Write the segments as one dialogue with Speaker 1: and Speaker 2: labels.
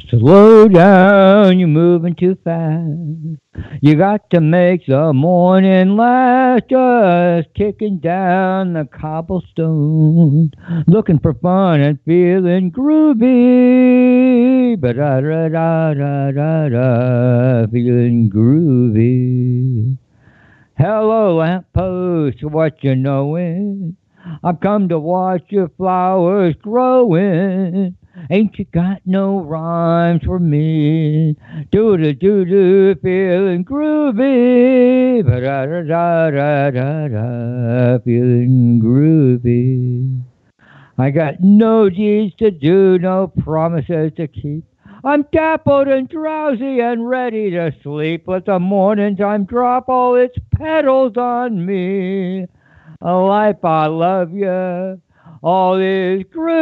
Speaker 1: Slow down, you're moving too fast. You got to make the morning last, just kicking down the cobblestone, looking for fun and feeling groovy. Ba-da-da-da-da-da-da, feeling groovy. Hello, lamppost, what you knowin'? I've come to watch your flowers growing. Ain't you got no rhymes for me? Do, feeling groovy. Ba da da da da da da, feeling groovy. I got no deeds to do, no promises to keep. I'm dappled and drowsy and ready to sleep. Let the morning time drop all its petals on me. A life I love you, all is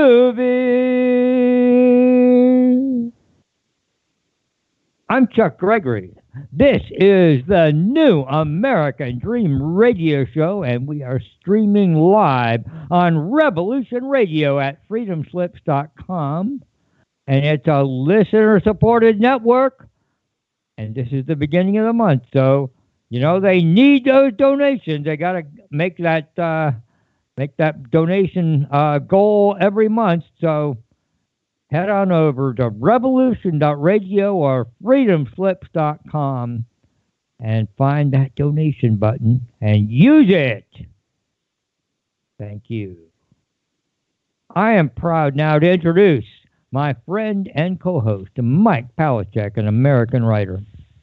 Speaker 1: groovy. I'm Chuck Gregory. This is the new American Dream Radio Show, and we are streaming live on Revolution Radio at freedomslips.com. And it's a listener-supported network, and this is the beginning of the month, so they need those donations. They got to make that donation goal every month. So head on over to revolution.radio or freedomslips.com and find that donation button and use it. Thank you. I am proud now to introduce my friend and co-host, Mike Palachuk, an American writer.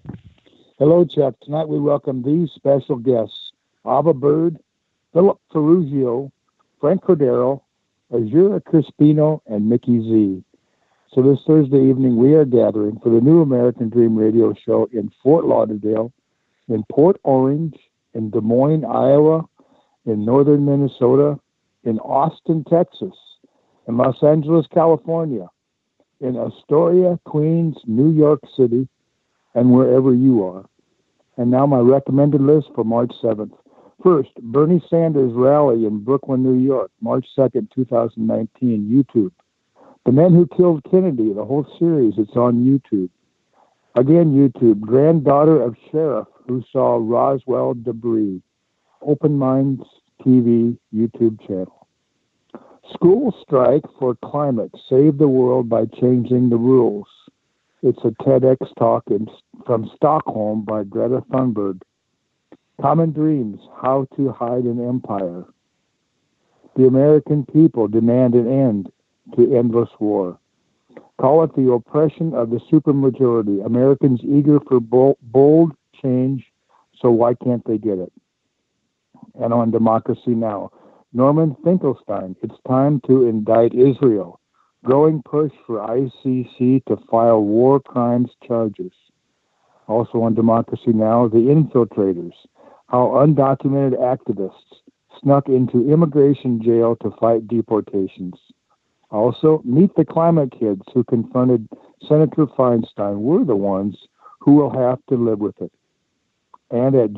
Speaker 2: Hello, Chuck. Tonight we welcome these special guests: Ava Bird, Philip Ferrugio, Frank Cordero, Azura Crispino, and Mickey Z. So this Thursday evening we are gathering for the new American Dream Radio Show in Fort Lauderdale, in Port Orange, in Des Moines, Iowa, in northern Minnesota, in Austin, Texas, in Los Angeles, California, in Astoria, Queens, New York City, and wherever you are. And now my recommended list for March 7th. First, Bernie Sanders rally in Brooklyn, New York, March 2nd, 2019, YouTube. The Men Who Killed Kennedy, the whole series, it's on YouTube. Again, YouTube, Granddaughter of Sheriff Who Saw Roswell Debris, Open Minds TV YouTube channel. School Strike for Climate, Save the World by Changing the Rules. It's a TEDx talk from Stockholm by Greta Thunberg. Common Dreams, How to Hide an Empire. The American People Demand an End to Endless War. Call it the oppression of the supermajority. Americans eager for bold change, so why can't they get it? And on Democracy Now!, Norman Finkelstein, It's Time to Indict Israel. Growing push for ICC to file war crimes charges. Also on Democracy Now!, The Infiltrators, How Undocumented Activists Snuck into Immigration Jail to Fight Deportations. Also, Meet the Climate Kids Who Confronted Senator Feinstein. We're the ones who will have to live with it. And at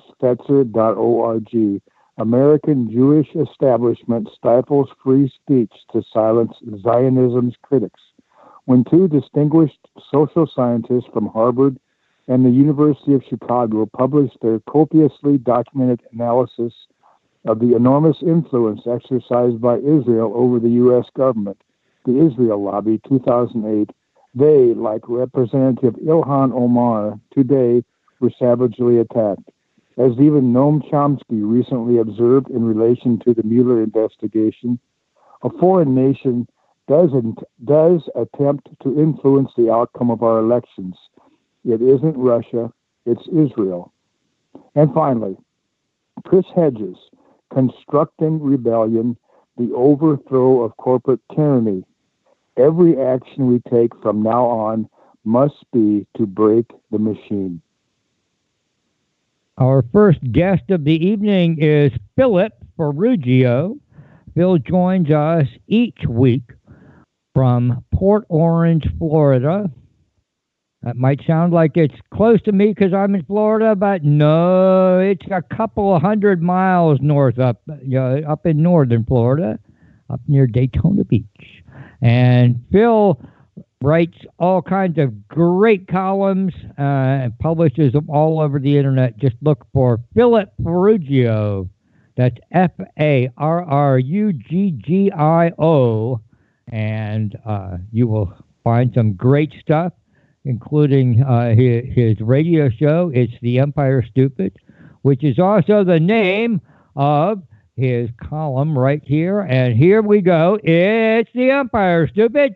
Speaker 2: jamesfetzer.org, American Jewish Establishment Stifles Free Speech to Silence Zionism's Critics. When two distinguished social scientists from Harvard and the University of Chicago published their copiously documented analysis of the enormous influence exercised by Israel over the U.S. government, the Israel Lobby, 2008, they, like Representative Ilhan Omar, today were savagely attacked. As even Noam Chomsky recently observed in relation to the Mueller investigation, a foreign nation does attempt to influence the outcome of our elections. It isn't Russia, it's Israel. And finally, Chris Hedges, Constructing Rebellion, the Overthrow of Corporate Tyranny. Every action we take from now on must be to break the machine.
Speaker 1: Our first guest of the evening is Philip Ferrugio. Phil joins us each week from Port Orange, Florida. That might sound like it's close to me because I'm in Florida, but no, it's a couple of 100 miles north up in northern Florida, up near Daytona Beach. And Phil writes all kinds of great columns and publishes them all over the internet. Just look for Philip Farruggio. That's Farruggio, and you will find some great stuff, including his radio show. It's The Empire Stupid, which is also the name of his column right here. And here we go. It's The Empire Stupid.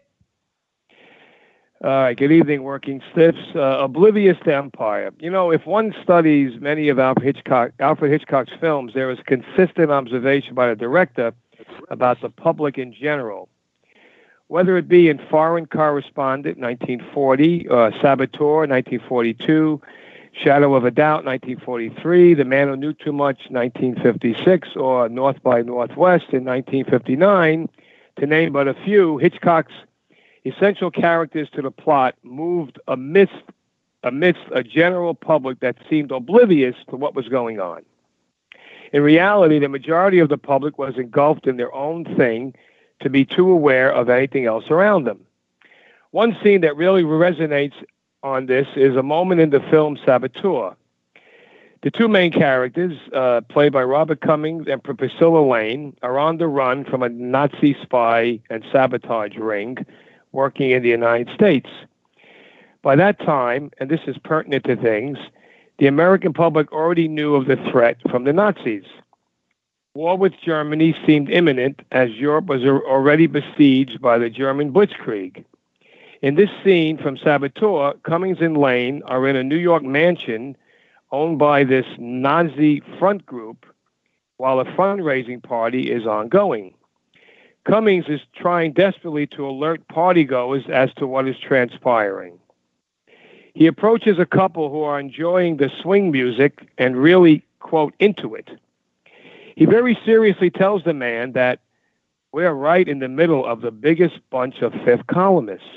Speaker 3: All right, good evening, working stiffs. Oblivious to empire. You know, if one studies many of Alfred Hitchcock's films, there is consistent observation by the director about the public in general. Whether it be in Foreign Correspondent, 1940, Saboteur, 1942, Shadow of a Doubt, 1943, The Man Who Knew Too Much, 1956, or North by Northwest in 1959, to name but a few, Hitchcock's essential characters to the plot moved amidst a general public that seemed oblivious to what was going on. In reality, the majority of the public was engulfed in their own thing to be too aware of anything else around them. One scene that really resonates on this is a moment in the film Saboteur. The two main characters, played by Robert Cummings and Priscilla Lane, are on the run from a Nazi spy and sabotage ring working in the United States. By that time, and this is pertinent to things, the American public already knew of the threat from the Nazis. War with Germany seemed imminent as Europe was already besieged by the German Blitzkrieg. In this scene from Saboteur, Cummings and Lane are in a New York mansion owned by this Nazi front group while a fundraising party is ongoing. Cummings is trying desperately to alert partygoers as to what is transpiring. He approaches a couple who are enjoying the swing music and really, quote, into it. He very seriously tells the man that we're right in the middle of the biggest bunch of fifth columnists.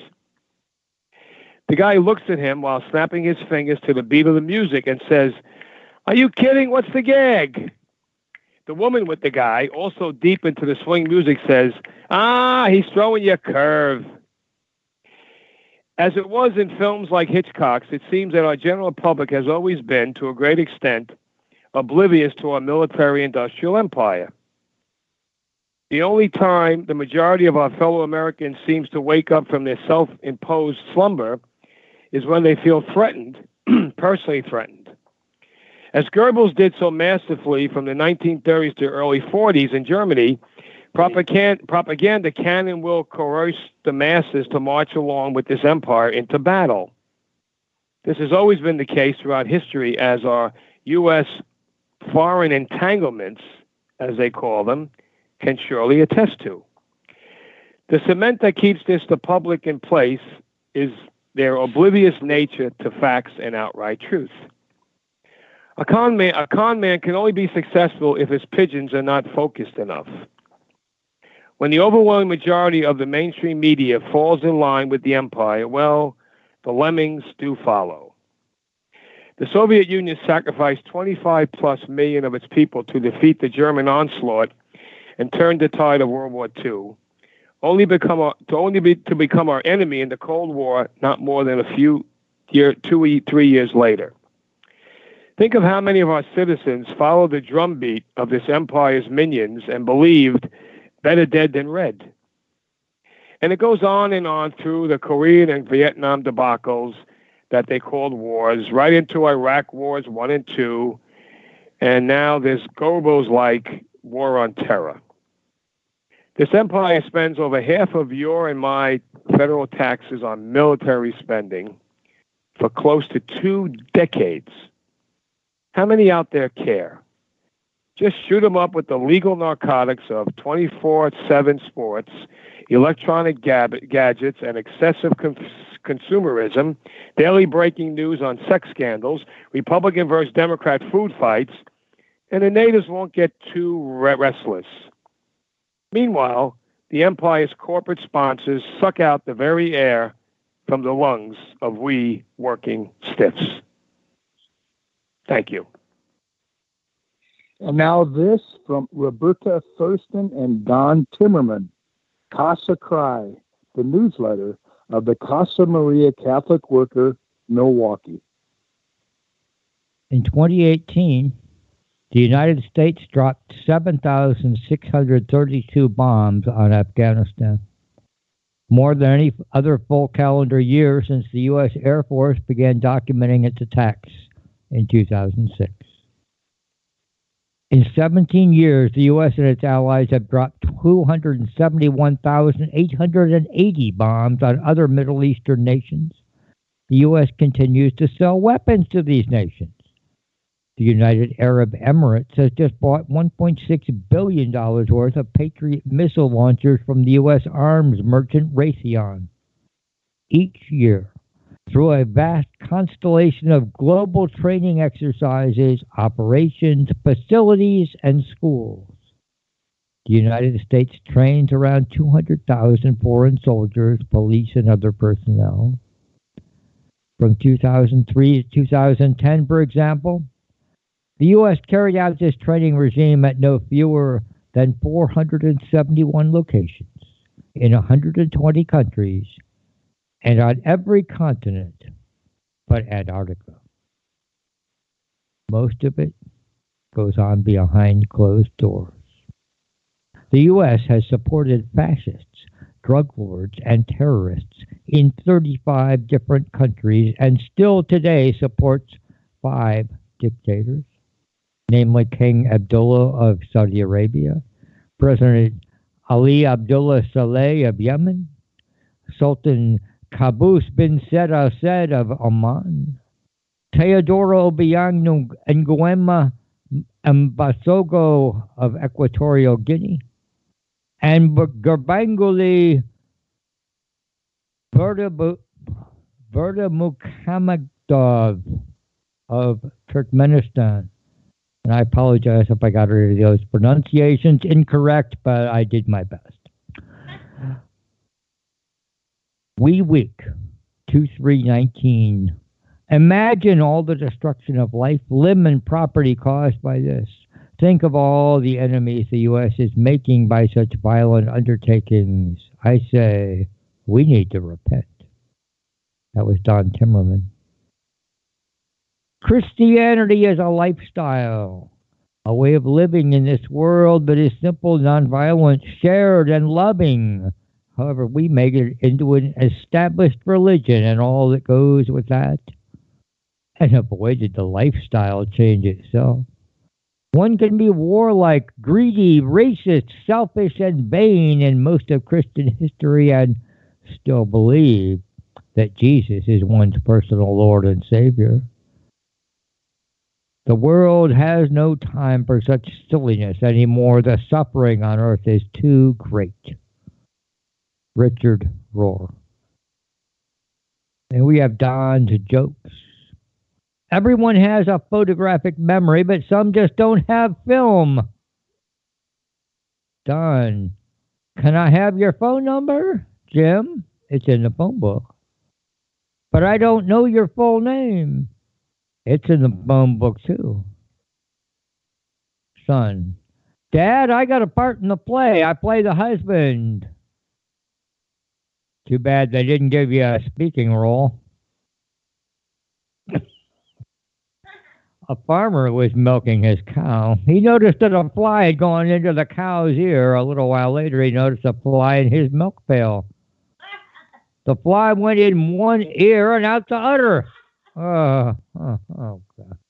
Speaker 3: The guy looks at him while snapping his fingers to the beat of the music and says, "Are you kidding? What's the gag?" The woman with the guy, also deep into the swing music, says, "He's throwing you a curve." As it was in films like Hitchcock's, it seems that our general public has always been, to a great extent, oblivious to our military-industrial empire. The only time the majority of our fellow Americans seems to wake up from their self-imposed slumber is when they feel threatened, personally threatened. As Goebbels did so masterfully from the 1930s to early 40s in Germany, propaganda can and will coerce the masses to march along with this empire into battle. This has always been the case throughout history, as our U.S. foreign entanglements, as they call them, can surely attest to. The cement that keeps the public in place is their oblivious nature to facts and outright truth. A con man can only be successful if his pigeons are not focused enough. When the overwhelming majority of the mainstream media falls in line with the empire, well, the lemmings do follow. The Soviet Union sacrificed 25+ million of its people to defeat the German onslaught and turn the tide of World War II, only to become our enemy in the Cold War not more than 2 or 3 years later. Think of how many of our citizens followed the drumbeat of this empire's minions and believed better dead than red. And it goes on and on through the Korean and Vietnam debacles that they called wars, right into Iraq Wars 1 and 2, and now this Goebbels-like war on terror. This empire spends over half of your and my federal taxes on military spending for close to 2 decades. How many out there care? Just shoot them up with the legal narcotics of 24/7 sports, electronic gadgets, and excessive consumerism, daily breaking news on sex scandals, Republican versus Democrat food fights, and the natives won't get too restless. Meanwhile, the empire's corporate sponsors suck out the very air from the lungs of we working stiffs. Thank you.
Speaker 2: And now this from Roberta Thurston and Don Timmerman. Casa Cry, the newsletter of the Casa Maria Catholic Worker, Milwaukee?
Speaker 1: In 2018, the United States dropped 7,632 bombs on Afghanistan, more than any other full calendar year since the U.S. Air Force began documenting its attacks in 2006. In 17 years, the U.S. and its allies have dropped 271,880 bombs on other Middle Eastern nations. The U.S. continues to sell weapons to these nations. The United Arab Emirates has just bought $1.6 billion worth of Patriot missile launchers from the U.S. arms merchant Raytheon. Each year, through a vast constellation of global training exercises, operations, facilities, and schools, the United States trains around 200,000 foreign soldiers, police, and other personnel. From 2003 to 2010, for example, the U.S. carried out this training regime at no fewer than 471 locations in 120 countries and on every continent but Antarctica. Most of it goes on behind closed doors. The U.S. has supported fascists, drug lords, and terrorists in 35 different countries and still today supports 5 dictators, namely King Abdullah of Saudi Arabia, President Ali Abdullah Saleh of Yemen, Sultan Qaboos bin Said Al Said of Oman, Teodoro Obiang Nguema Mbasogo of Equatorial Guinea, and Gurbanguly Berdimuhamedov of Turkmenistan. And I apologize if I got any of those pronunciations incorrect, but I did my best. Week 2319. Imagine all the destruction of life, limb, and property caused by this. Think of all the enemies the U.S. is making by such violent undertakings. I say, we need to repent. That was Don Timmerman. Christianity is a lifestyle, a way of living in this world that is simple, nonviolent, shared, and loving. However, we make it into an established religion and all that goes with that, and avoided the lifestyle change itself. One can be warlike, greedy, racist, selfish, and vain in most of Christian history and still believe that Jesus is one's personal Lord and Savior. The world has no time for such silliness anymore. The suffering on earth is too great. Richard Rohr. And we have Don's jokes. Everyone has a photographic memory, but some just don't have film. Don, can I have your phone number? Jim, it's in the phone book. But I don't know your full name. It's in the phone book, too. Son, Dad, I got a part in the play. I play the husband. Too bad they didn't give you a speaking role. A farmer was milking his cow. He noticed that a fly had gone into the cow's ear. A little while later, he noticed a fly in his milk pail. The fly went in one ear and out the other. Oh, God.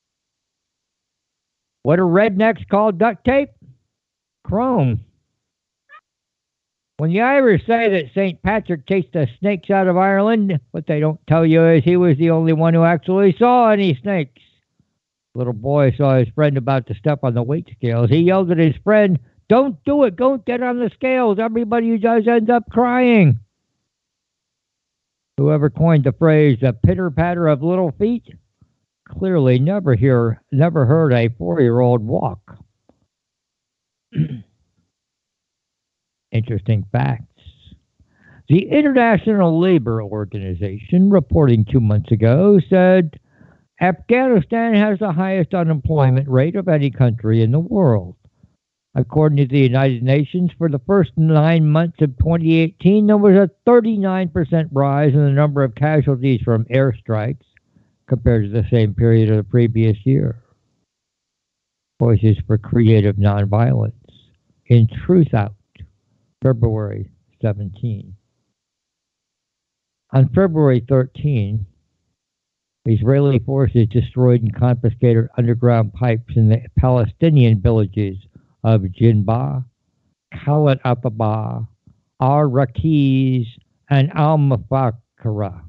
Speaker 1: What do rednecks call duct tape? Chrome. When the Irish say that St. Patrick chased the snakes out of Ireland, what they don't tell you is he was the only one who actually saw any snakes. Little boy saw his friend about to step on the weight scales. He yelled at his friend, "Don't do it. Don't get on the scales. Everybody who does ends up crying." Whoever coined the phrase, the pitter-patter of little feet, clearly never heard a 4-year-old walk. Interesting facts. The International Labor Organization, reporting 2 months ago, said Afghanistan has the highest unemployment rate of any country in the world. According to the United Nations, for the first 9 months of 2018, there was a 39% rise in the number of casualties from airstrikes compared to the same period of the previous year. Voices for Creative Nonviolence in Truth Out, February 17. On February 13, Israeli forces destroyed and confiscated underground pipes in the Palestinian villages of Jinba, Khalat Ataba, Ar-Rakiz, and Al-Mufakara.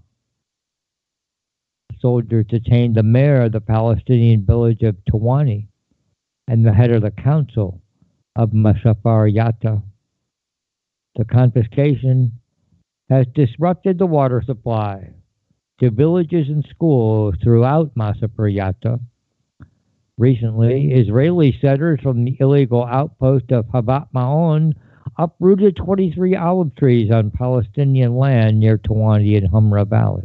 Speaker 1: Soldiers detained the mayor of the Palestinian village of Tawani and the head of the council of Masafar Yatta. The confiscation has disrupted the water supply to villages and schools throughout Masafar Yatta. Recently, Israeli settlers from the illegal outpost of Havat Ma'on uprooted 23 olive trees on Palestinian land near Tawani and Humra Valley.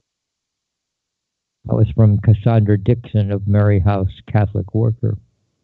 Speaker 1: That was from Cassandra Dixon of Mary House Catholic Worker.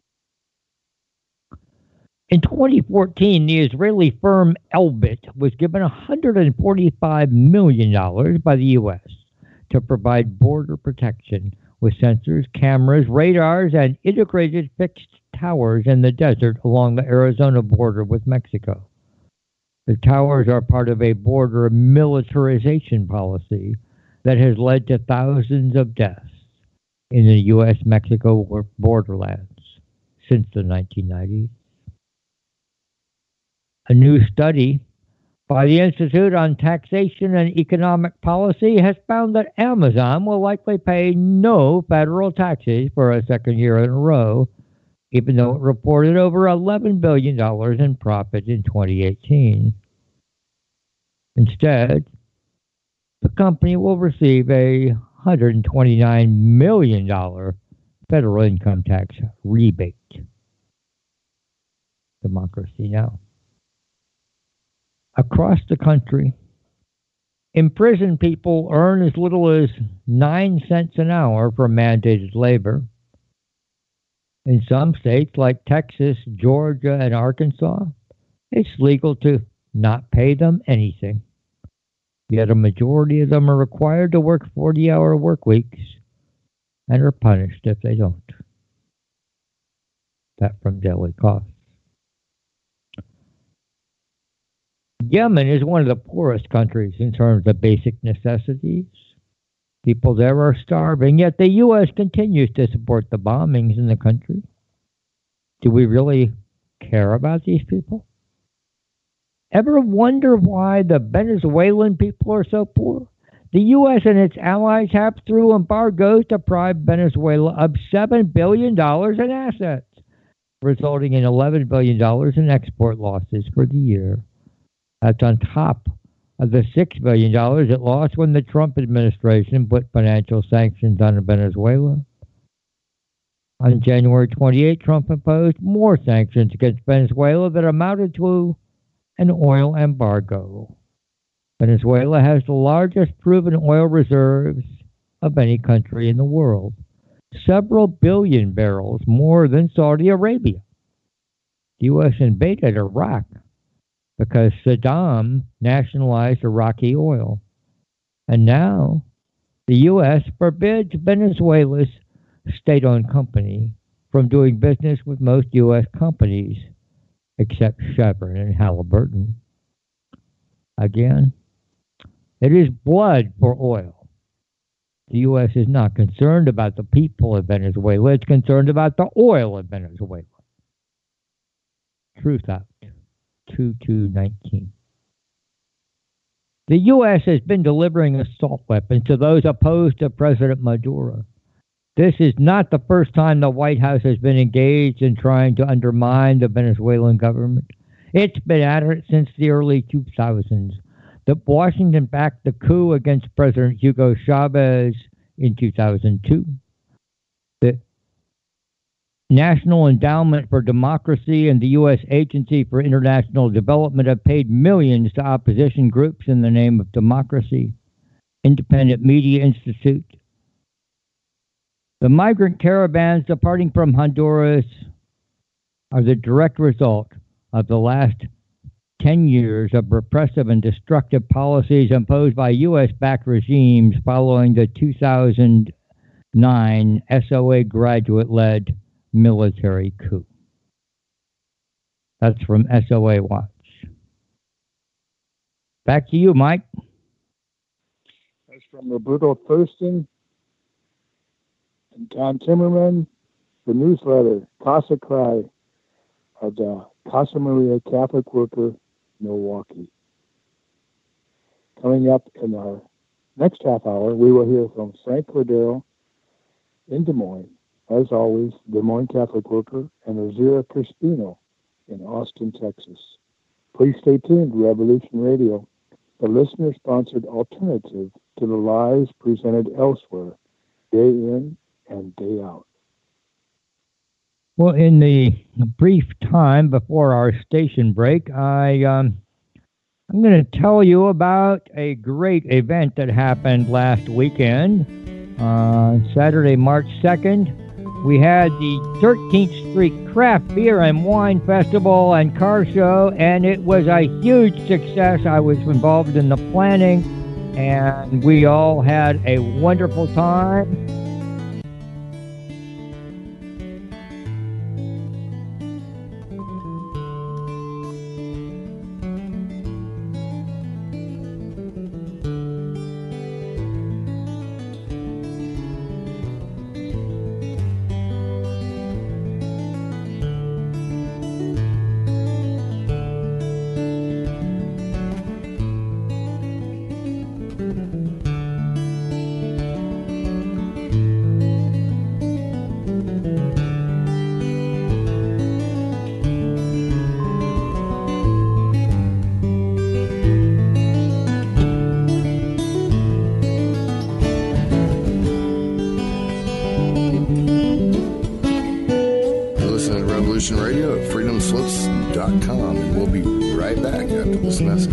Speaker 1: In 2014, the Israeli firm Elbit was given $145 million by the U.S. to provide border protection with sensors, cameras, radars, and integrated fixed towers in the desert along the Arizona border with Mexico. The towers are part of a border militarization policy that has led to thousands of deaths in the U.S.-Mexico borderlands since the 1990s. A new study by the Institute on Taxation and Economic Policy has found that Amazon will likely pay no federal taxes for a second year in a row, even though it reported over $11 billion in profit in 2018. Instead, the company will receive a $129 million federal income tax rebate. Democracy Now! Across the country, imprisoned people earn as little as 9 cents an hour for mandated labor. In some states like Texas, Georgia, and Arkansas, it's legal to not pay them anything. Yet a majority of them are required to work 40-hour work weeks and are punished if they don't. That from Daily Cost. Yemen is one of the poorest countries in terms of basic necessities. People there are starving, yet the U.S. continues to support the bombings in the country. Do we really care about these people? Ever wonder why the Venezuelan people are so poor? The U.S. and its allies have, through embargoes, deprived Venezuela of $7 billion in assets, resulting in $11 billion in export losses for the year. That's on top of the $6 billion it lost when the Trump administration put financial sanctions on Venezuela. On January 28, Trump imposed more sanctions against Venezuela that amounted to an oil embargo. Venezuela has the largest proven oil reserves of any country in the world, several billion barrels more than Saudi Arabia. The U.S. invaded Iraq because Saddam nationalized Iraqi oil. And now the U.S. forbids Venezuela's state-owned company from doing business with most U.S. companies except Chevron and Halliburton. Again, it is blood for oil. The U.S. is not concerned about the people of Venezuela. It's concerned about the oil of Venezuela. Truth Out. 2219. The U.S. has been delivering assault weapons to those opposed to President Maduro. This is not the first time the White House has been engaged in trying to undermine the Venezuelan government. It's been at it since the early 2000s. Washington backed the coup against President Hugo Chavez in 2002. The National Endowment for Democracy and the U.S. Agency for International Development have paid millions to opposition groups in the name of democracy. Independent Media Institute. The migrant caravans departing from Honduras are the direct result of the last 10 years of repressive and destructive policies imposed by U.S.-backed regimes following the 2009 SOA graduate-led military coup. That's from SOA Watch. Back to you, Mike.
Speaker 2: That's from Roberto Thurston and Tom Timmerman, the newsletter, Casa Cry, of the Casa Maria Catholic Worker, Milwaukee. Coming up in our next half hour, we will hear from Frank Cordero in Des Moines, as always, Des Moines Catholic Worker, and Azira Crispino in Austin, Texas. Please stay tuned to Revolution Radio, the listener-sponsored alternative to the lies presented elsewhere, day in and day out.
Speaker 1: Well, in the brief time before our station break, I'm going to tell you about a great event that happened last weekend. Saturday, March 2nd, we had the 13th Street Craft Beer and Wine Festival and Car Show, and it was a huge success. I was involved in the planning, and we all had a wonderful time.
Speaker 4: Radio at freedomslips.com, and we'll be right back after this message.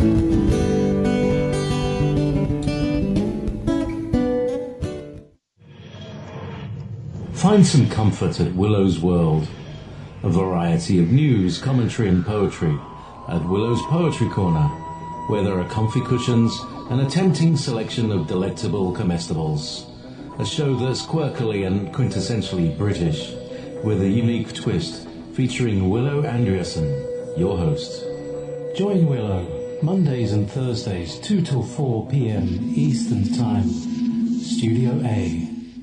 Speaker 5: Find some comfort at Willow's World. A variety of news, commentary and poetry at Willow's Poetry Corner, where there are comfy cushions and a tempting selection of delectable comestibles. A show that's quirkily and quintessentially British, with a unique twist, featuring Willow Andreasen, your host.
Speaker 6: Join Willow, Mondays and Thursdays, 2 till 4 p.m. Eastern Time, Studio A.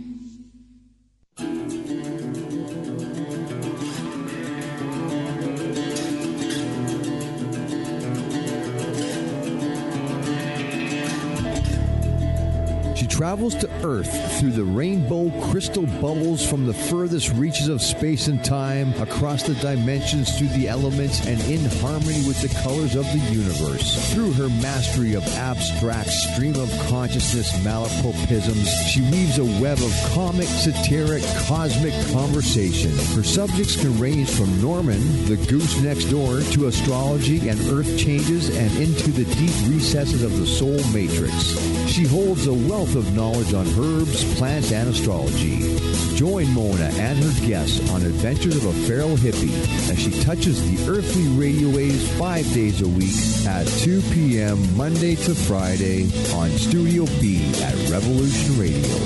Speaker 7: Travels to Earth through the rainbow crystal bubbles from the furthest reaches of space and time, across the dimensions, through the elements, and in harmony with the colors of the universe. Through her mastery of abstract stream of consciousness malapropisms, she weaves a web of comic, satiric, cosmic conversation. Her subjects can range from Norman, the goose next door, to astrology and earth changes, and into the deep recesses of the soul matrix. She holds a wealth of knowledge on herbs, plants, and astrology. Join Mona and her guests on adventures of a feral hippie as she touches the earthly radio waves 5 days a week at 2 p.m. Monday to Friday on Studio B at Revolution Radio.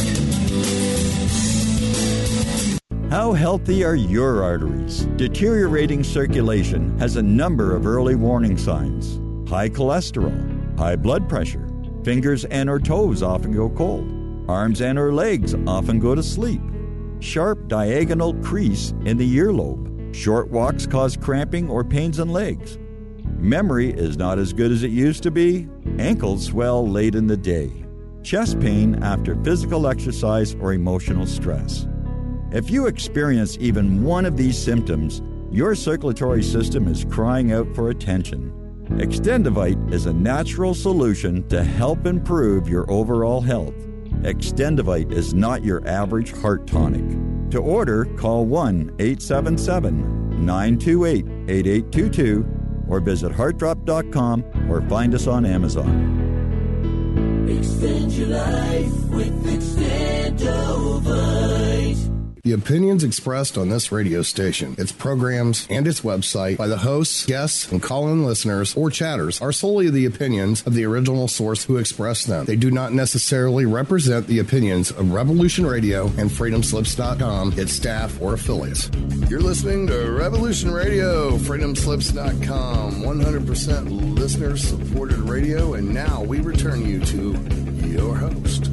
Speaker 8: How healthy are your arteries? Deteriorating circulation has a number of early warning signs. High cholesterol, high blood pressure. Fingers and or toes often go cold. Arms and or legs often go to sleep. Sharp diagonal crease in the earlobe. Short walks cause cramping or pains in legs. Memory is not as good as it used to be. Ankles swell late in the day. Chest pain after physical exercise or emotional stress. If you experience even one of these symptoms, your circulatory system is crying out for attention. Extendivite is a natural solution to help improve your overall health. Extendivite is not your average heart tonic. To order, call 1-877-928-8822 or visit heartdrop.com or find us on Amazon.
Speaker 9: Extend your life with Extendovite.
Speaker 4: The opinions expressed on this radio station, its programs, and its website by the hosts, guests, and call-in listeners or chatters are solely the opinions of the original source who expressed them. They do not necessarily represent the opinions of Revolution Radio and FreedomSlips.com, its staff, or affiliates. You're listening to Revolution Radio, FreedomSlips.com, 100% listener-supported radio, and now we return you to your host.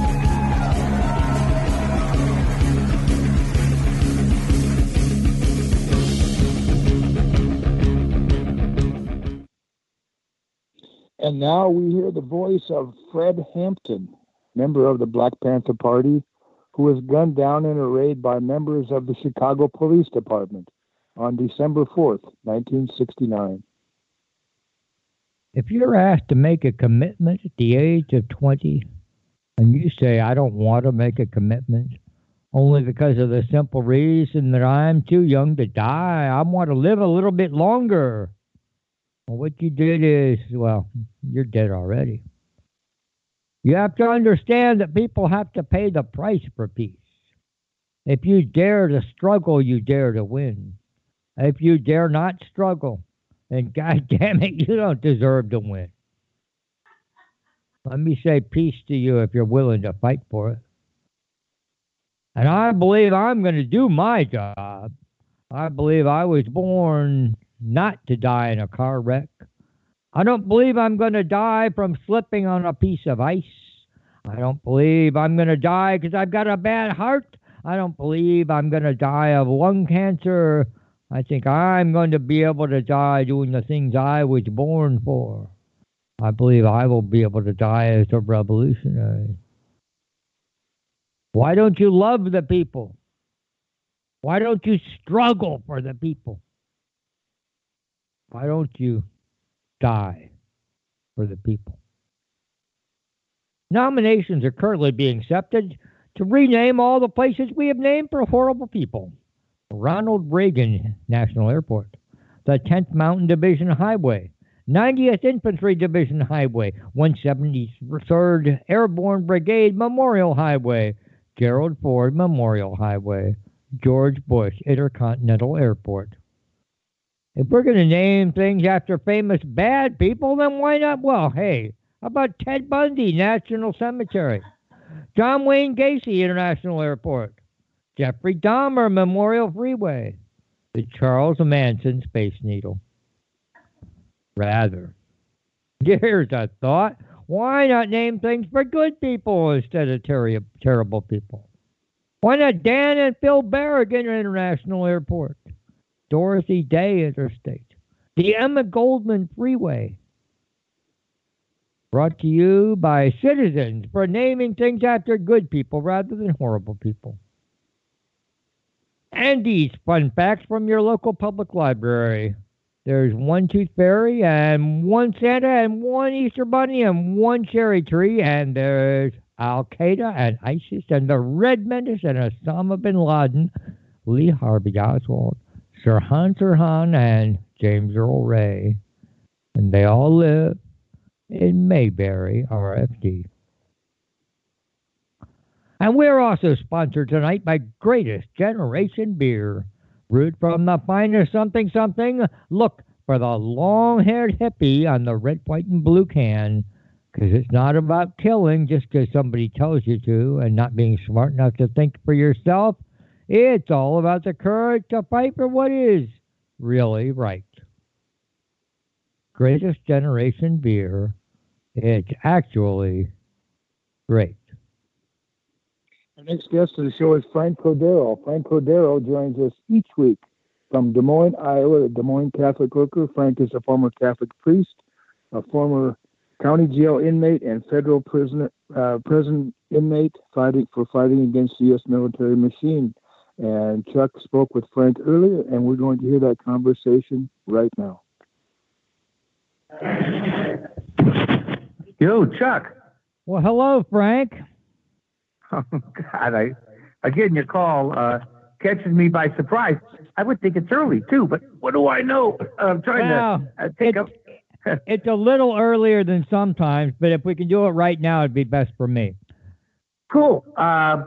Speaker 2: And now we hear the voice of Fred Hampton, member of the Black Panther Party, who was gunned down in a raid by members of the Chicago Police Department on December 4th, 1969.
Speaker 1: If you're asked to make a commitment at the age of 20, and you say, I don't want to make a commitment, only because of the simple reason that I'm too young to die, I want to live a little bit longer. Well, what you did is, well, you're dead already. You have to understand that people have to pay the price for peace. If you dare to struggle, you dare to win. If you dare not struggle, then God damn it, you don't deserve to win. Let me say peace to you if you're willing to fight for it. And I believe I'm going to do my job. I believe I was born not to die in a car wreck. I don't believe I'm going to die from slipping on a piece of ice. I don't believe I'm going to die because I've got a bad heart. I don't believe I'm going to die of lung cancer. I think I'm going to be able to die doing the things I was born for. I believe I will be able to die as a revolutionary. Why don't you love the people? Why don't you struggle for the people? Why don't you die for the people? Nominations are currently being accepted to rename all the places we have named for horrible people. Ronald Reagan National Airport, the 10th Mountain Division Highway, 90th Infantry Division Highway, 173rd Airborne Brigade Memorial Highway, Gerald Ford Memorial Highway, George Bush Intercontinental Airport. If we're going to name things after famous bad people, then why not? Well, hey, how about Ted Bundy National Cemetery, John Wayne Gacy International Airport, Jeffrey Dahmer Memorial Freeway, the Charles Manson Space Needle. Rather, here's a thought. Why not name things for good people instead of terrible people? Why not Dan and Phil Berrigan International Airport, Dorothy Day Interstate, the Emma Goldman Freeway? Brought to you by citizens for naming things after good people rather than horrible people. And these fun facts from your local public library. There's one Tooth Fairy and one Santa and one Easter Bunny and one cherry tree. And there's Al-Qaeda and ISIS and the Red Menace and Osama bin Laden, Lee Harvey Oswald, Sirhan Sirhan, and James Earl Ray. And they all live in Mayberry, RFD. And we're also sponsored tonight by Greatest Generation Beer. Brewed from the finest something something. Look for the long-haired hippie on the red, white, and blue can. Because it's not about killing just because somebody tells you to and not being smart enough to think for yourself. It's all about the courage to fight for what is really right. Greatest Generation Beer. It's actually great.
Speaker 2: Our next guest of the show is Frank Cordero. Frank Cordero joins us each week from Des Moines, Iowa, the Des Moines Catholic Worker. Frank is a former Catholic priest, a former county jail inmate, and federal prison inmate fighting against the U.S. military machine. And Chuck spoke with Frank earlier, and we're going to hear that conversation right now.
Speaker 9: Yo, Chuck.
Speaker 1: Well, hello, Frank.
Speaker 9: Oh, God, I getting your call catches me by surprise. I would think it's early, too, but what do I know? I'm trying to take up.
Speaker 1: It's a little earlier than sometimes, but if we can do it right now, it'd be best for me.
Speaker 9: Cool.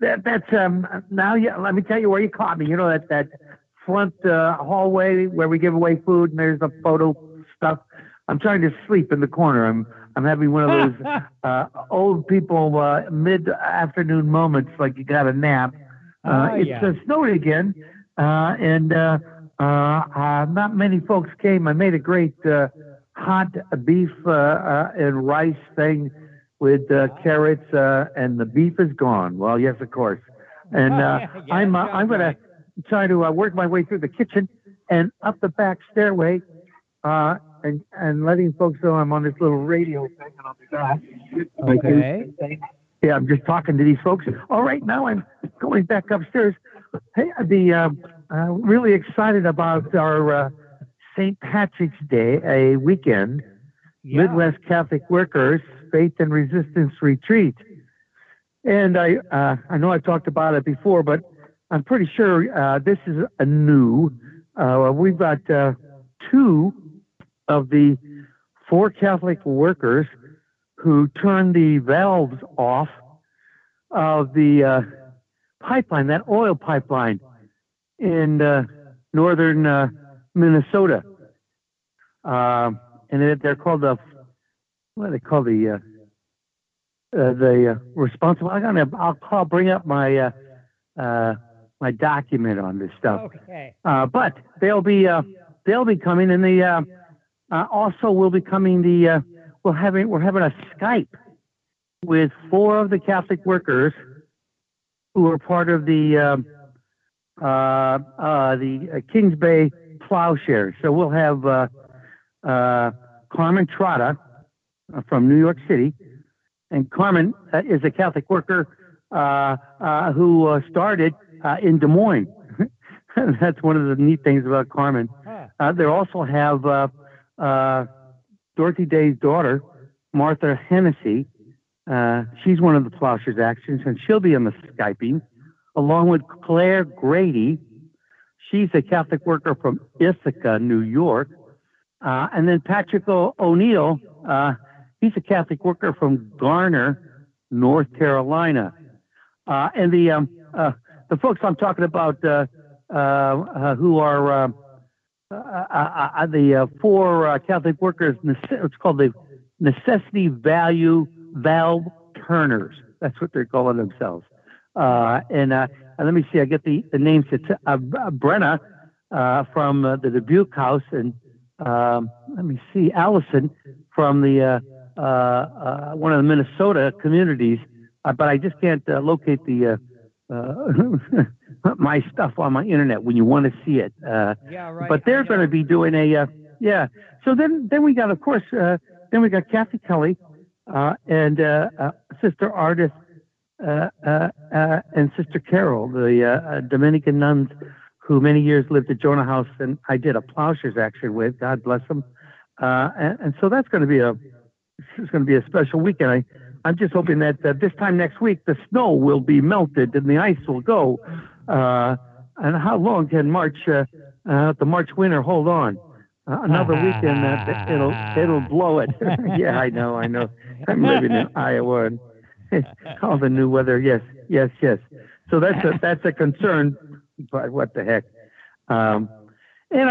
Speaker 9: That's now. Yeah, let me tell you where you caught me. You know that front hallway where we give away food and there's the photo stuff. I'm trying to sleep in the corner. I'm having one of those old people mid-afternoon moments, like you got a nap. It's snowed again, and not many folks came. I made a great hot beef and rice thing with carrots, and the beef is gone. Well, yes, of course. And I'm going to try to work my way through the kitchen and up the back stairway, and letting folks know I'm on this little radio thing, and I'll be back.
Speaker 1: Okay.
Speaker 9: Yeah, I'm just talking to these folks. All right, now I'm going back upstairs. Hey, I'd be really excited about our St. Patrick's Day, a weekend, Midwest Catholic Workers Faith and Resistance Retreat. And I know I've talked about it before, but I'm pretty sure this is a new. We've got 2 of the 4 Catholic workers who turned the valves off of the pipeline, that oil pipeline in northern Minnesota. And they're called the responsible. I'll bring up my my document on this stuff.
Speaker 1: Okay.
Speaker 9: But they'll be coming, and the also will be coming. We're having a Skype with 4 of the Catholic workers who are part of the Kings Bay Plowshares. So we'll have Carmen Trotta from New York City, and Carmen is a Catholic worker who started in Des Moines. That's one of the neat things about Carmen. They also have Dorothy Day's daughter, Martha Hennessy. She's one of the Plowshares Actions, and she'll be in the Skyping, along with Claire Grady. She's a Catholic worker from Ithaca, New York. And then Patrick O'Neill, he's a Catholic worker from Garner, North Carolina. And the folks I'm talking about who are the 4 Catholic workers, it's called the Necessity Value Valve Turners. That's what they're calling themselves. And let me see, I get the names. It's Brenna from the Dubuque House, and let me see, Allison from the one of the Minnesota communities. But I just can't locate the my stuff on my internet when you want to see it.
Speaker 1: Right.
Speaker 9: But they're going to be doing a So then we got, of course, then we got Kathy Kelly and Sister Ardith and Sister Carol, the Dominican nuns who many years lived at Jonah House, and I did a Plowshares Action with. God bless them. And so that's going to be a special weekend. I'm just hoping that this time next week the snow will be melted and the ice will go. And how long can the March winter hold on? Another weekend it'll blow it. Yeah, I know. I'm living in Iowa, and all the new weather. Yes. So that's a concern. But what the heck? And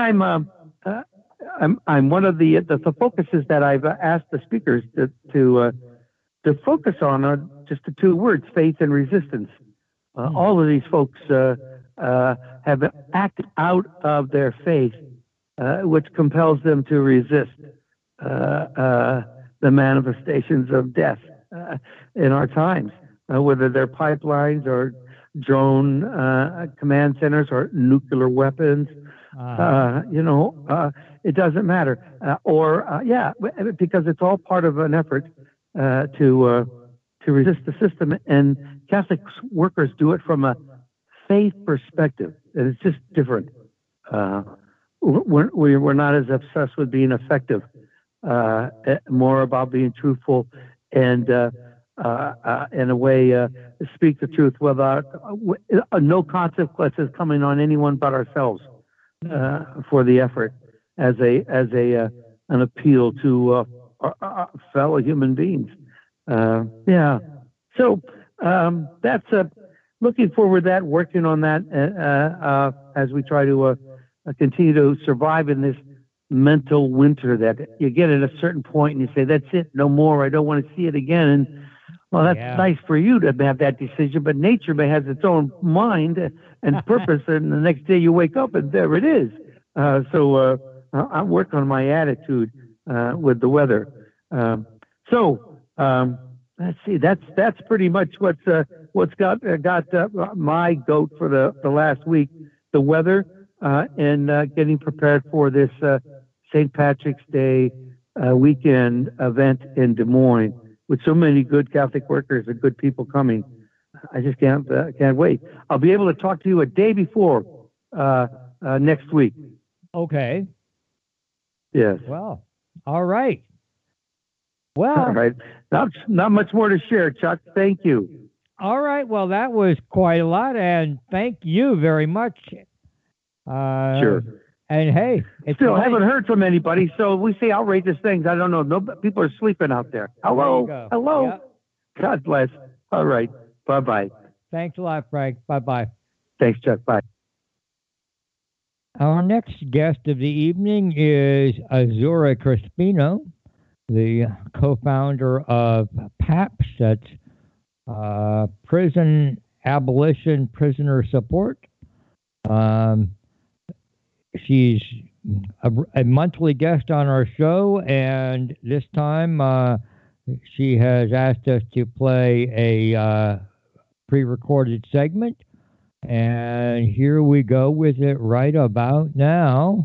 Speaker 9: I'm one of the focuses that I've asked the speakers to focus on just the 2 words: faith and resistance. All of these folks have acted out of their faith, which compels them to resist the manifestations of death in our times, whether they're pipelines or drone command centers or nuclear weapons. It doesn't matter. Because it's all part of an effort to resist the system. And Catholic workers do it from a faith perspective. And it's just different. We're not as obsessed with being effective, more about being truthful and in a way speak the truth without no consequences coming on anyone but ourselves for the effort as an appeal to our fellow human beings. So that's looking forward to that, working on that as we try to continue to survive in this mental winter that you get at a certain point and you say, that's it, no more, I don't want to see it again. And well, that's nice for you to have that decision, but nature may have its own mind and purpose, and the next day you wake up and there it is. So I work on my attitude with the weather. Let's see. That's pretty much what's got my goat for the last week. The weather and getting prepared for this St. Patrick's Day weekend event in Des Moines with so many good Catholic workers and good people coming. I just can't wait. I'll be able to talk to you a day before next week.
Speaker 1: Okay.
Speaker 9: Yes.
Speaker 1: Well, all right. Well,
Speaker 9: all right. Not much more to share, Chuck. Thank you.
Speaker 1: All right. Well, that was quite a lot, and thank you very much.
Speaker 9: Sure.
Speaker 1: And hey,
Speaker 9: still haven't heard from anybody, so we say outrageous things. I don't know. No, people are sleeping out there. Hello.
Speaker 1: There you go.
Speaker 9: Hello.
Speaker 1: Yep.
Speaker 9: God bless. All right. Bye-bye.
Speaker 1: Thanks a lot, Frank. Bye-bye.
Speaker 9: Thanks, Chuck. Bye.
Speaker 1: Our next guest of the evening is Azura Crispino, the co-founder of PAPS, that's Prison Abolition Prisoner Support. She's a monthly guest on our show, and this time she has asked us to play a pre-recorded segment, and here we go with it right about now.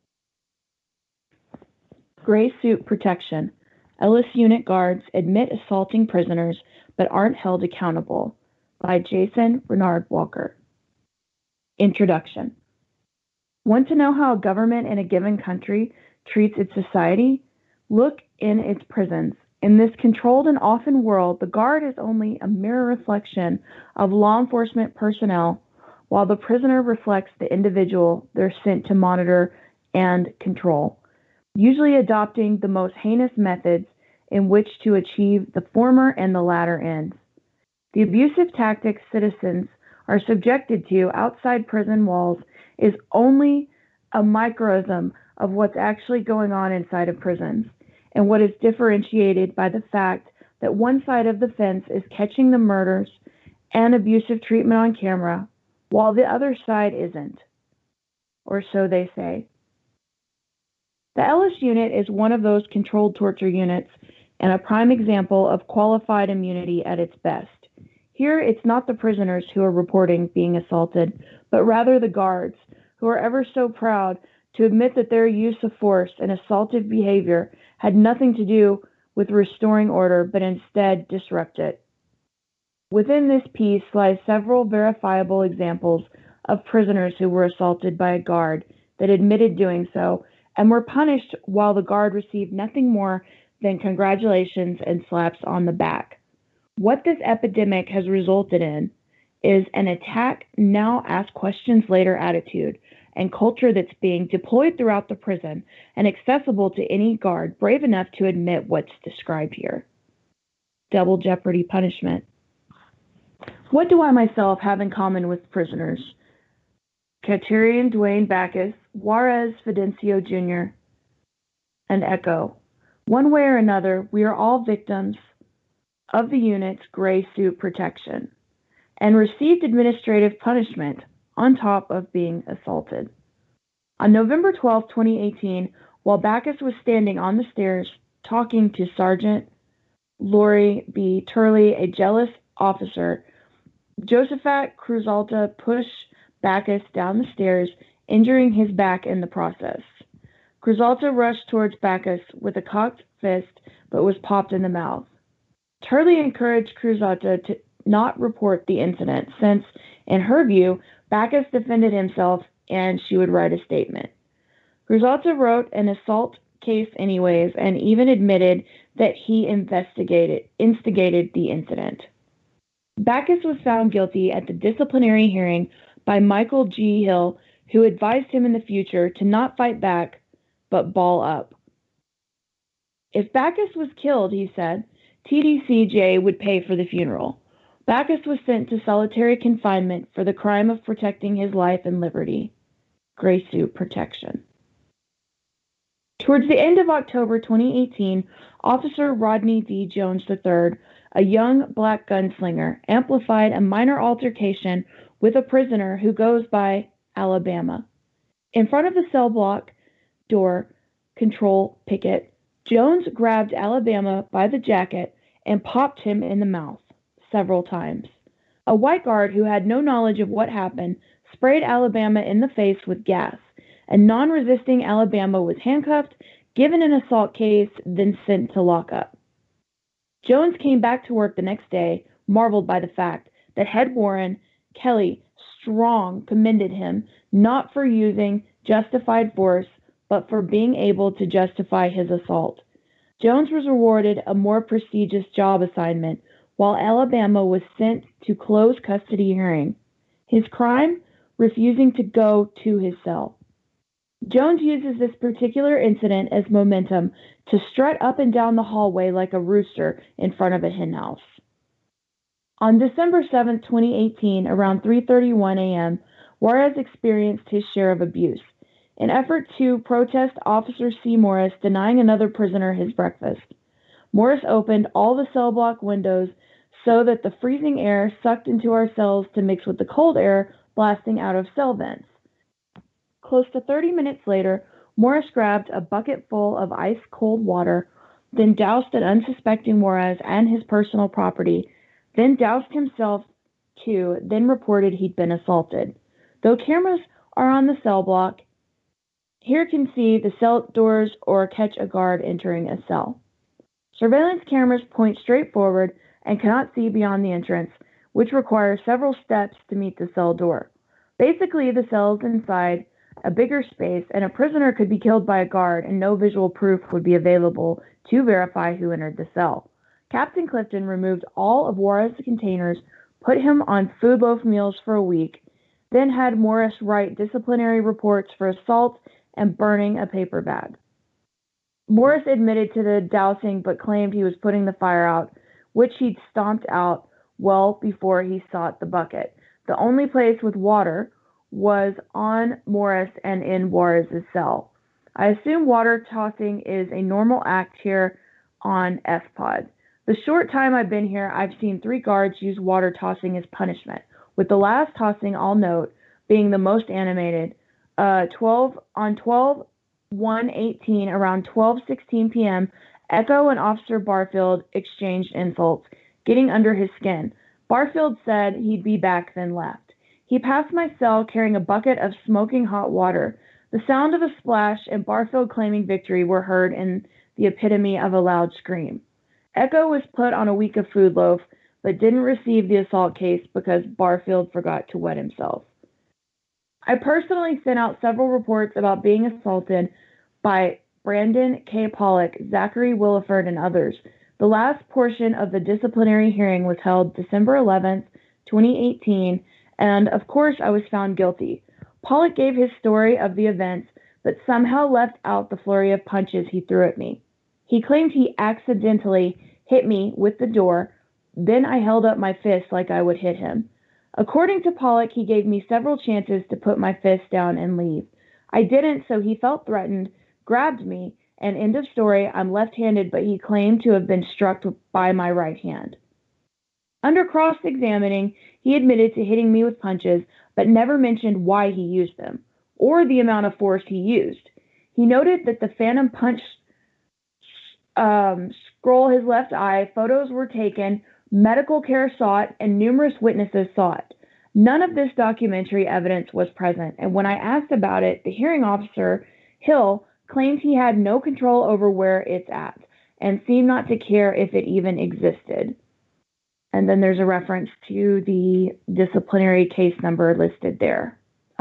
Speaker 10: Gray Suit Protection. Ellis Unit guards admit assaulting prisoners but aren't held accountable, by Jason Renard Walker. Introduction. Want to know how a government in a given country treats its society? Look in its prisons. In this controlled and often world, the guard is only a mirror reflection of law enforcement personnel, while the prisoner reflects the individual they're sent to monitor and control, usually adopting the most heinous methods in which to achieve the former and the latter ends. The abusive tactics citizens are subjected to outside prison walls is only a microcosm of what's actually going on inside of prisons, and what is differentiated by the fact that one side of the fence is catching the murders and abusive treatment on camera, while the other side isn't. Or so they say. The Ellis Unit is one of those controlled torture units and a prime example of qualified immunity at its best. Here, it's not the prisoners who are reporting being assaulted, but rather the guards, who are ever so proud to admit that their use of force and assaultive behavior had nothing to do with restoring order, but instead disrupt it. Within this piece lies several verifiable examples of prisoners who were assaulted by a guard that admitted doing so and were punished while the guard received nothing more than congratulations and slaps on the back. What this epidemic has resulted in is an attack now ask questions later attitude and culture that's being deployed throughout the prison and accessible to any guard brave enough to admit what's described here. Double jeopardy punishment. What do I myself have in common with prisoners? Katerian Dwayne Backus, Juarez Fidencio Jr., and Echo. One way or another, we are all victims of the unit's gray suit protection and received administrative punishment on top of being assaulted. On November 12, 2018, while Backus was standing on the stairs talking to Sergeant Lori B. Turley, a jealous officer, Josephat Cruzalta pushed Backus down the stairs, injuring his back in the process. Cruzalta rushed towards Backus with a cocked fist, but was popped in the mouth. Turley encouraged Cruzalta to not report the incident, since, in her view, Backus defended himself and she would write a statement. Cruzalta wrote an assault case anyways, and even admitted that he instigated the incident. Backus was found guilty at the disciplinary hearing by Michael G. Hill, who advised him in the future to not fight back, but ball up. If Backus was killed, he said, TDCJ would pay for the funeral. Backus was sent to solitary confinement for the crime of protecting his life and liberty. Gray suit protection. Towards the end of October 2018, Officer Rodney D. Jones III, a young black gunslinger, amplified a minor altercation with a prisoner who goes by Alabama. In front of the cell block door control picket, Jones grabbed Alabama by the jacket and popped him in the mouth several times. A white guard who had no knowledge of what happened sprayed Alabama in the face with gas, and non-resisting Alabama was handcuffed, given an assault case, then sent to lockup. Jones came back to work the next day, marveled by the fact that Head Warden Kelly Strong commended him not for using justified force, but for being able to justify his assault. Jones was awarded a more prestigious job assignment, while Alabama was sent to closed custody hearing. His crime? Refusing to go to his cell. Jones uses this particular incident as momentum to strut up and down the hallway like a rooster in front of a henhouse. On December 7, 2018, around 3:31 a.m., Juarez experienced his share of abuse. In effort to protest Officer C. Morris denying another prisoner his breakfast, Morris opened all the cell block windows so that the freezing air sucked into our cells to mix with the cold air blasting out of cell vents. Close to 30 minutes later, Morris grabbed a bucket full of ice-cold water, then doused an unsuspecting Juarez and his personal property, then doused himself too, then reported he'd been assaulted. Though cameras are on the cell block, here can see the cell doors or catch a guard entering a cell. Surveillance cameras point straight forward and cannot see beyond the entrance, which requires several steps to meet the cell door. Basically, the cell's inside a bigger space, and a prisoner could be killed by a guard, and no visual proof would be available to verify who entered the cell. Captain Clifton removed all of Juarez's containers, put him on food loaf meals for a week, then had Morris write disciplinary reports for assault and burning a paper bag. Morris admitted to the dousing but claimed he was putting the fire out, which he'd stomped out well before he sought the bucket. The only place with water was on Morris and in Juarez's cell. I assume water tossing is a normal act here on FPOD. The short time I've been here, I've seen 3 guards use water tossing as punishment, with the last tossing, I'll note, being the most animated. 12/1/18, around 12:16 p.m., Echo and Officer Barfield exchanged insults, getting under his skin. Barfield said he'd be back, then left. He passed my cell carrying a bucket of smoking hot water. The sound of a splash and Barfield claiming victory were heard in the epitome of a loud scream. Echo was put on a week of food loaf, but didn't receive the assault case because Barfield forgot to wet himself. I personally sent out several reports about being assaulted by Brandon K. Pollock, Zachary Williford, and others. The last portion of the disciplinary hearing was held December 11th, 2018, and of course I was found guilty. Pollock gave his story of the events, but somehow left out the flurry of punches he threw at me. He claimed he accidentally hit me with the door, then I held up my fist like I would hit him. According to Pollock, he gave me several chances to put my fist down and leave. I didn't, so he felt threatened, grabbed me, and end of story, I'm left-handed, but he claimed to have been struck by my right hand. Under cross-examining, he admitted to hitting me with punches, but never mentioned why he used them, or the amount of force he used. He noted that the phantom punch scroll his left eye, photos were taken, medical care sought, and numerous witnesses saw it. None of this documentary evidence was present, and when I asked about it, the hearing officer, Hill, claimed he had no control over where it's at, and seemed not to care if it even existed. And then there's a reference to the disciplinary case number listed there.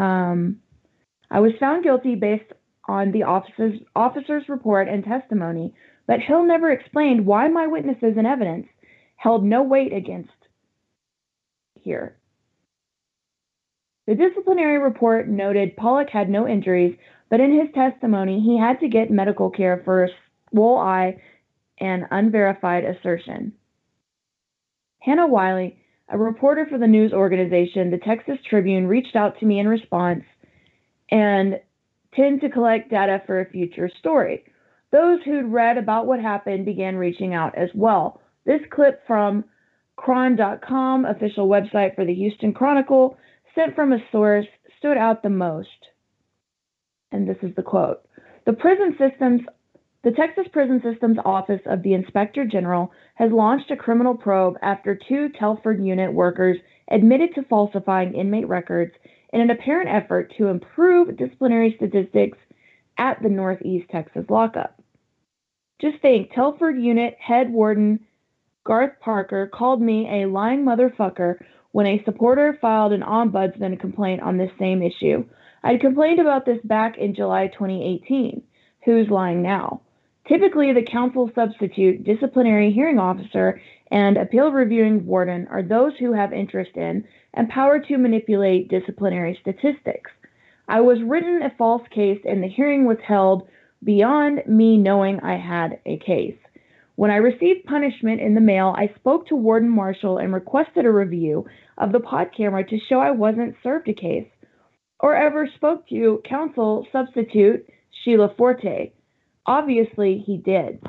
Speaker 10: I was found guilty based on the officer's report and testimony, but Hill never explained why my witnesses and evidence held no weight against here. The disciplinary report noted Pollock had no injuries, but in his testimony, he had to get medical care for a swole eye and unverified assertion. Hannah Wiley, a reporter for the news organization, the Texas Tribune, reached out to me in response and tend to collect data for a future story. Those who'd read about what happened began reaching out as well. This clip from crime.com, official website for the Houston Chronicle, sent from a source, stood out the most. And this is the quote. The Texas Prison Systems Office of the Inspector General has launched a criminal probe after 2 Telford unit workers admitted to falsifying inmate records in an apparent effort to improve disciplinary statistics at the Northeast Texas lockup. Just think, Telford unit head warden Garth Parker called me a lying motherfucker when a supporter filed an ombudsman complaint on this same issue. I'd complained about this back in July 2018. Who's lying now? Typically, the counsel substitute, disciplinary hearing officer, and appeal reviewing warden are those who have interest in and power to manipulate disciplinary statistics. I was written a false case and the hearing was held beyond me knowing I had a case. When I received punishment in the mail, I spoke to Warden Marshall and requested a review of the pod camera to show I wasn't served a case, or ever spoke to counsel substitute Sheila Forte. Obviously, he did.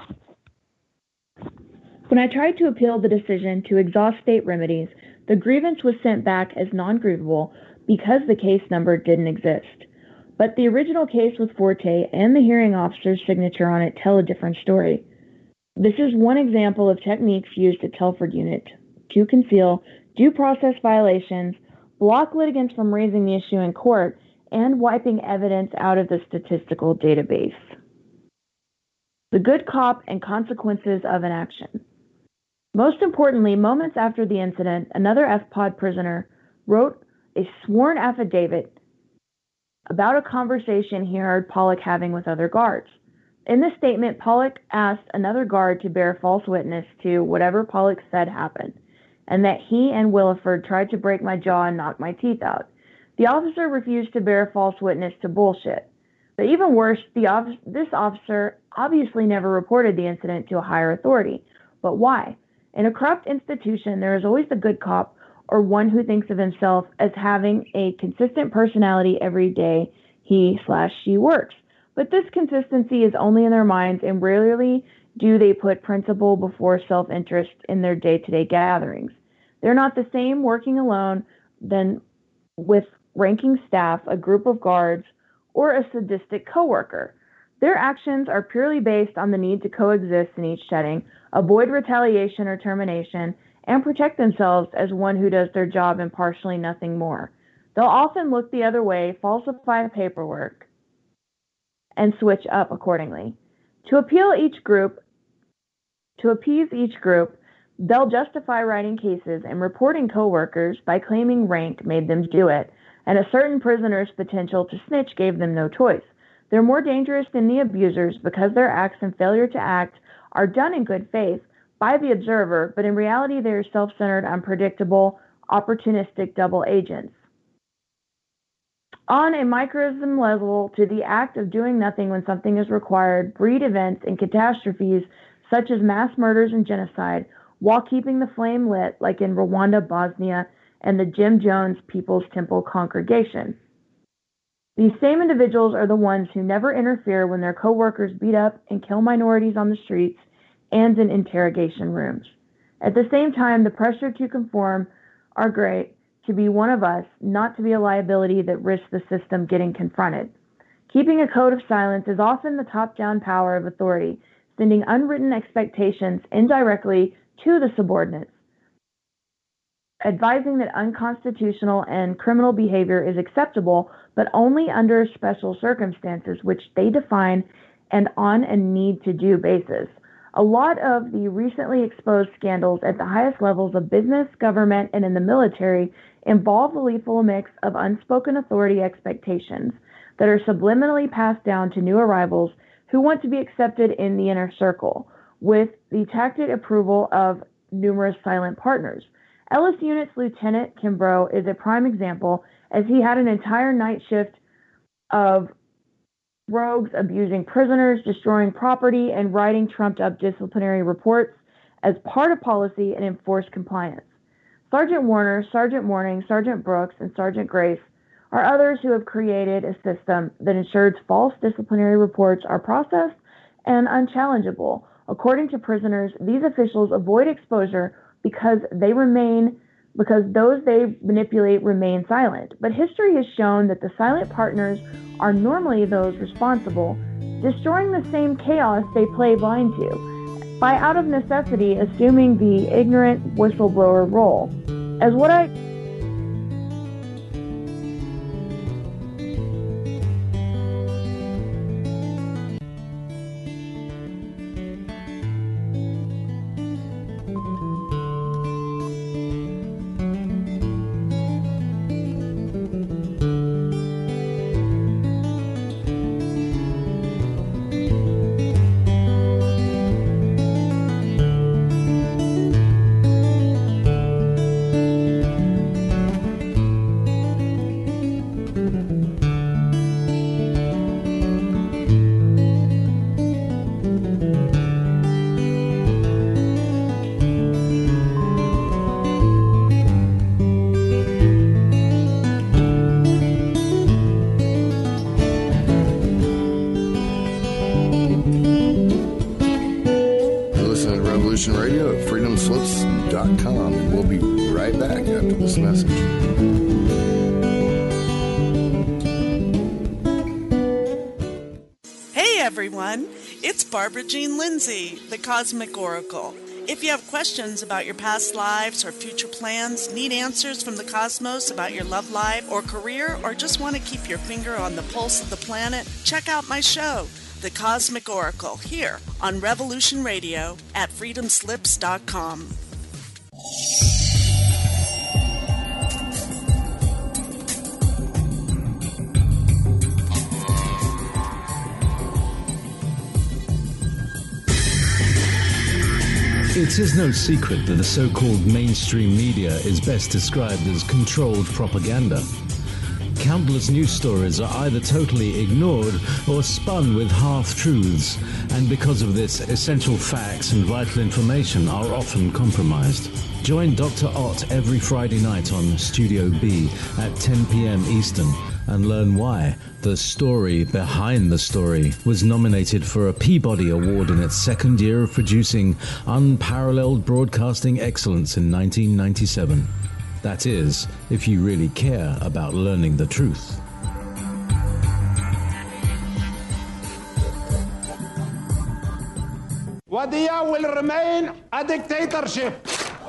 Speaker 10: When I tried to appeal the decision to exhaust state remedies, the grievance was sent back as non-grievable because the case number didn't exist. But the original case with Forte and the hearing officer's signature on it tell a different story. This is one example of techniques used at Telford Unit to conceal due process violations, block litigants from raising the issue in court, and wiping evidence out of the statistical database. The good cop and consequences of inaction. Most importantly, moments after the incident, another FPOD prisoner wrote a sworn affidavit about a conversation he heard Pollock having with other guards. In this statement, Pollock asked another guard to bear false witness to whatever Pollock said happened, and that he and Williford tried to break my jaw and knock my teeth out. The officer refused to bear false witness to bullshit. But even worse, this officer obviously never reported the incident to a higher authority. But why? In a corrupt institution, there is always the good cop, or one who thinks of himself as having a consistent personality every day he/she works. But this consistency is only in their minds, and rarely do they put principle before self-interest in their day-to-day gatherings. They're not the same working alone than with ranking staff, a group of guards, or a sadistic coworker. Their actions are purely based on the need to coexist in each setting, avoid retaliation or termination, and protect themselves as one who does their job impartially, nothing more. They'll often look the other way, falsify paperwork, and switch up accordingly. To appease each group, they'll justify writing cases and reporting coworkers by claiming rank made them do it, and a certain prisoner's potential to snitch gave them no choice. They're more dangerous than the abusers because their acts and failure to act are done in good faith by the observer, but in reality they are self-centered, unpredictable, opportunistic double agents. On a microcosm level, to the act of doing nothing when something is required, breed events and catastrophes such as mass murders and genocide, while keeping the flame lit, like in Rwanda, Bosnia, and the Jim Jones People's Temple congregation. These same individuals are the ones who never interfere when their co-workers beat up and kill minorities on the streets and in interrogation rooms. At the same time, the pressure to conform are great, to be one of us, not to be a liability that risks the system getting confronted. Keeping a code of silence is often the top-down power of authority, sending unwritten expectations indirectly to the subordinates, advising that unconstitutional and criminal behavior is acceptable, but only under special circumstances, which they define and on a need-to-do basis. A lot of the recently exposed scandals at the highest levels of business, government, and in the military involve a lethal mix of unspoken authority expectations that are subliminally passed down to new arrivals who want to be accepted in the inner circle, with the tacit approval of numerous silent partners. Ellis Unit's Lieutenant Kimbrough is a prime example, as he had an entire night shift of rogues abusing prisoners, destroying property, and writing trumped-up disciplinary reports as part of policy and enforced compliance. Sergeant Warner, Sergeant Morning, Sergeant Brooks, and Sergeant Grace are others who have created a system that ensures false disciplinary reports are processed and unchallengeable. According to prisoners, these officials avoid exposure because those they manipulate remain silent. But history has shown that the silent partners are normally those responsible, destroying the same chaos they play blind to, by out of necessity assuming the ignorant whistleblower role. As what I
Speaker 4: Radio at freedomslips.com, and we'll be right back after this message.
Speaker 11: Hey everyone, it's Barbara Jean Lindsay, the Cosmic Oracle. If you have questions about your past lives or future plans, need answers from the cosmos about your love life or career, or just want to keep your finger on the pulse of the planet, check out my show, The Cosmic Oracle, here on Revolution Radio at freedomslips.com.
Speaker 12: It is no secret that the so-called mainstream media is best described as controlled propaganda. Countless news stories are either totally ignored or spun with half-truths, and because of this, essential facts and vital information are often compromised. Join Dr. Ott every Friday night on Studio B at 10 p.m. Eastern and learn why The Story Behind the Story was nominated for a Peabody Award in its second year of producing unparalleled broadcasting excellence in 1997. That is, if you really care about learning the truth.
Speaker 13: Wadiya will remain a dictatorship.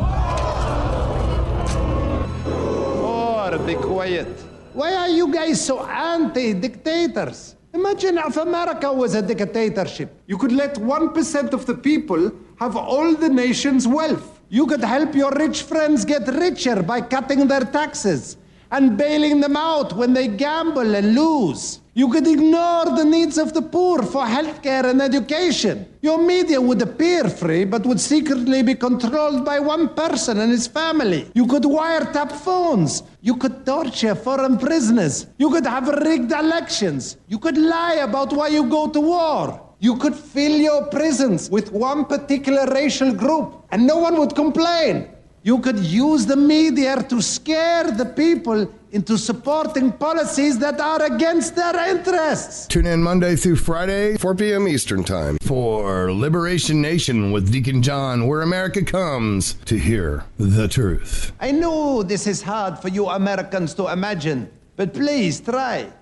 Speaker 13: Be quiet. Why are you guys so anti-dictators? Imagine if America was a dictatorship. You could let 1% of the people have all the nation's wealth. You could help your rich friends get richer by cutting their taxes and bailing them out when they gamble and lose. You could ignore the needs of the poor for healthcare and education. Your media would appear free, but would secretly be controlled by one person and his family. You could wiretap phones. You could torture foreign prisoners. You could have rigged elections. You could lie about why you go to war. You could fill your prisons with one particular racial group, and no one would complain. You could use the media to scare the people into supporting policies that are against their interests.
Speaker 4: Tune in Monday through Friday, 4 p.m. Eastern Time, for Liberation Nation with Deacon John, where America comes to hear the truth.
Speaker 13: I know this is hard for you Americans to imagine, but please try.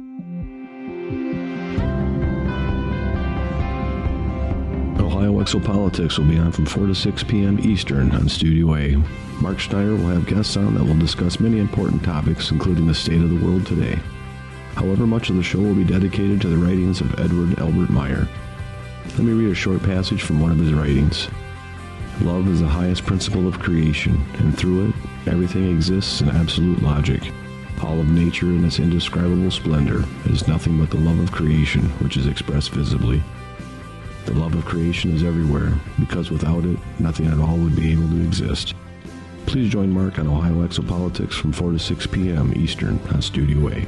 Speaker 14: Ohio Exopolitics will be on from 4 to 6 p.m. Eastern on Studio A. Mark Schneider will have guests on that will discuss many important topics, including the state of the world today. However, much of the show will be dedicated to the writings of Edward Albert Meyer. Let me read a short passage from one of his writings. Love is the highest principle of creation, and through it, everything exists in absolute logic. All of nature in its indescribable splendor is nothing but the love of creation, which is expressed visibly. The love of creation is everywhere, because without it, nothing at all would be able to exist. Please join Mark on Ohio Exopolitics from 4 to 6 p.m. Eastern on Studio A.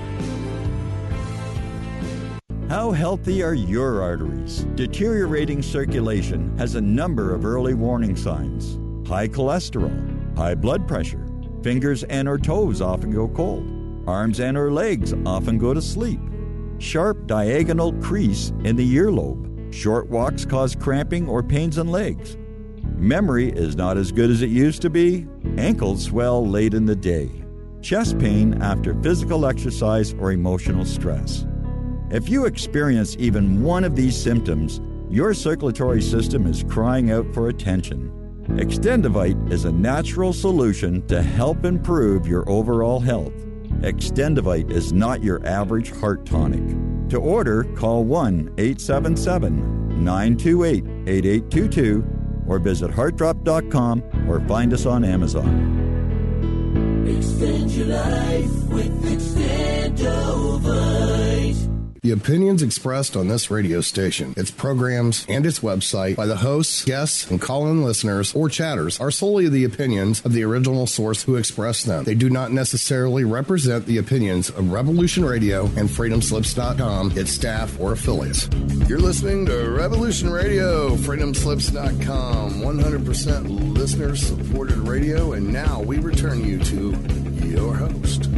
Speaker 8: How healthy are your arteries? Deteriorating circulation has a number of early warning signs. High cholesterol, high blood pressure. Fingers and or toes often go cold. Arms and or legs often go to sleep. Sharp diagonal crease in the earlobe. Short walks cause cramping or pains in legs. Memory is not as good as it used to be. Ankles swell late in the day. Chest pain after physical exercise or emotional stress. If you experience even one of these symptoms, your circulatory system is crying out for attention. Extendivite is a natural solution to help improve your overall health. Extendivite is not your average heart tonic. To order, call 1-877-928-8822 or visit heartdrop.com or find us on Amazon.
Speaker 15: Extend your life with Extendovite.
Speaker 4: The opinions expressed on this radio station, its programs, and its website by the hosts, guests, and call-in listeners or chatters are solely the opinions of the original source who expressed them. They do not necessarily represent the opinions of Revolution Radio and FreedomSlips.com, its staff, or affiliates. You're listening to Revolution Radio, FreedomSlips.com, 100% listener-supported radio, and now we return you to your host.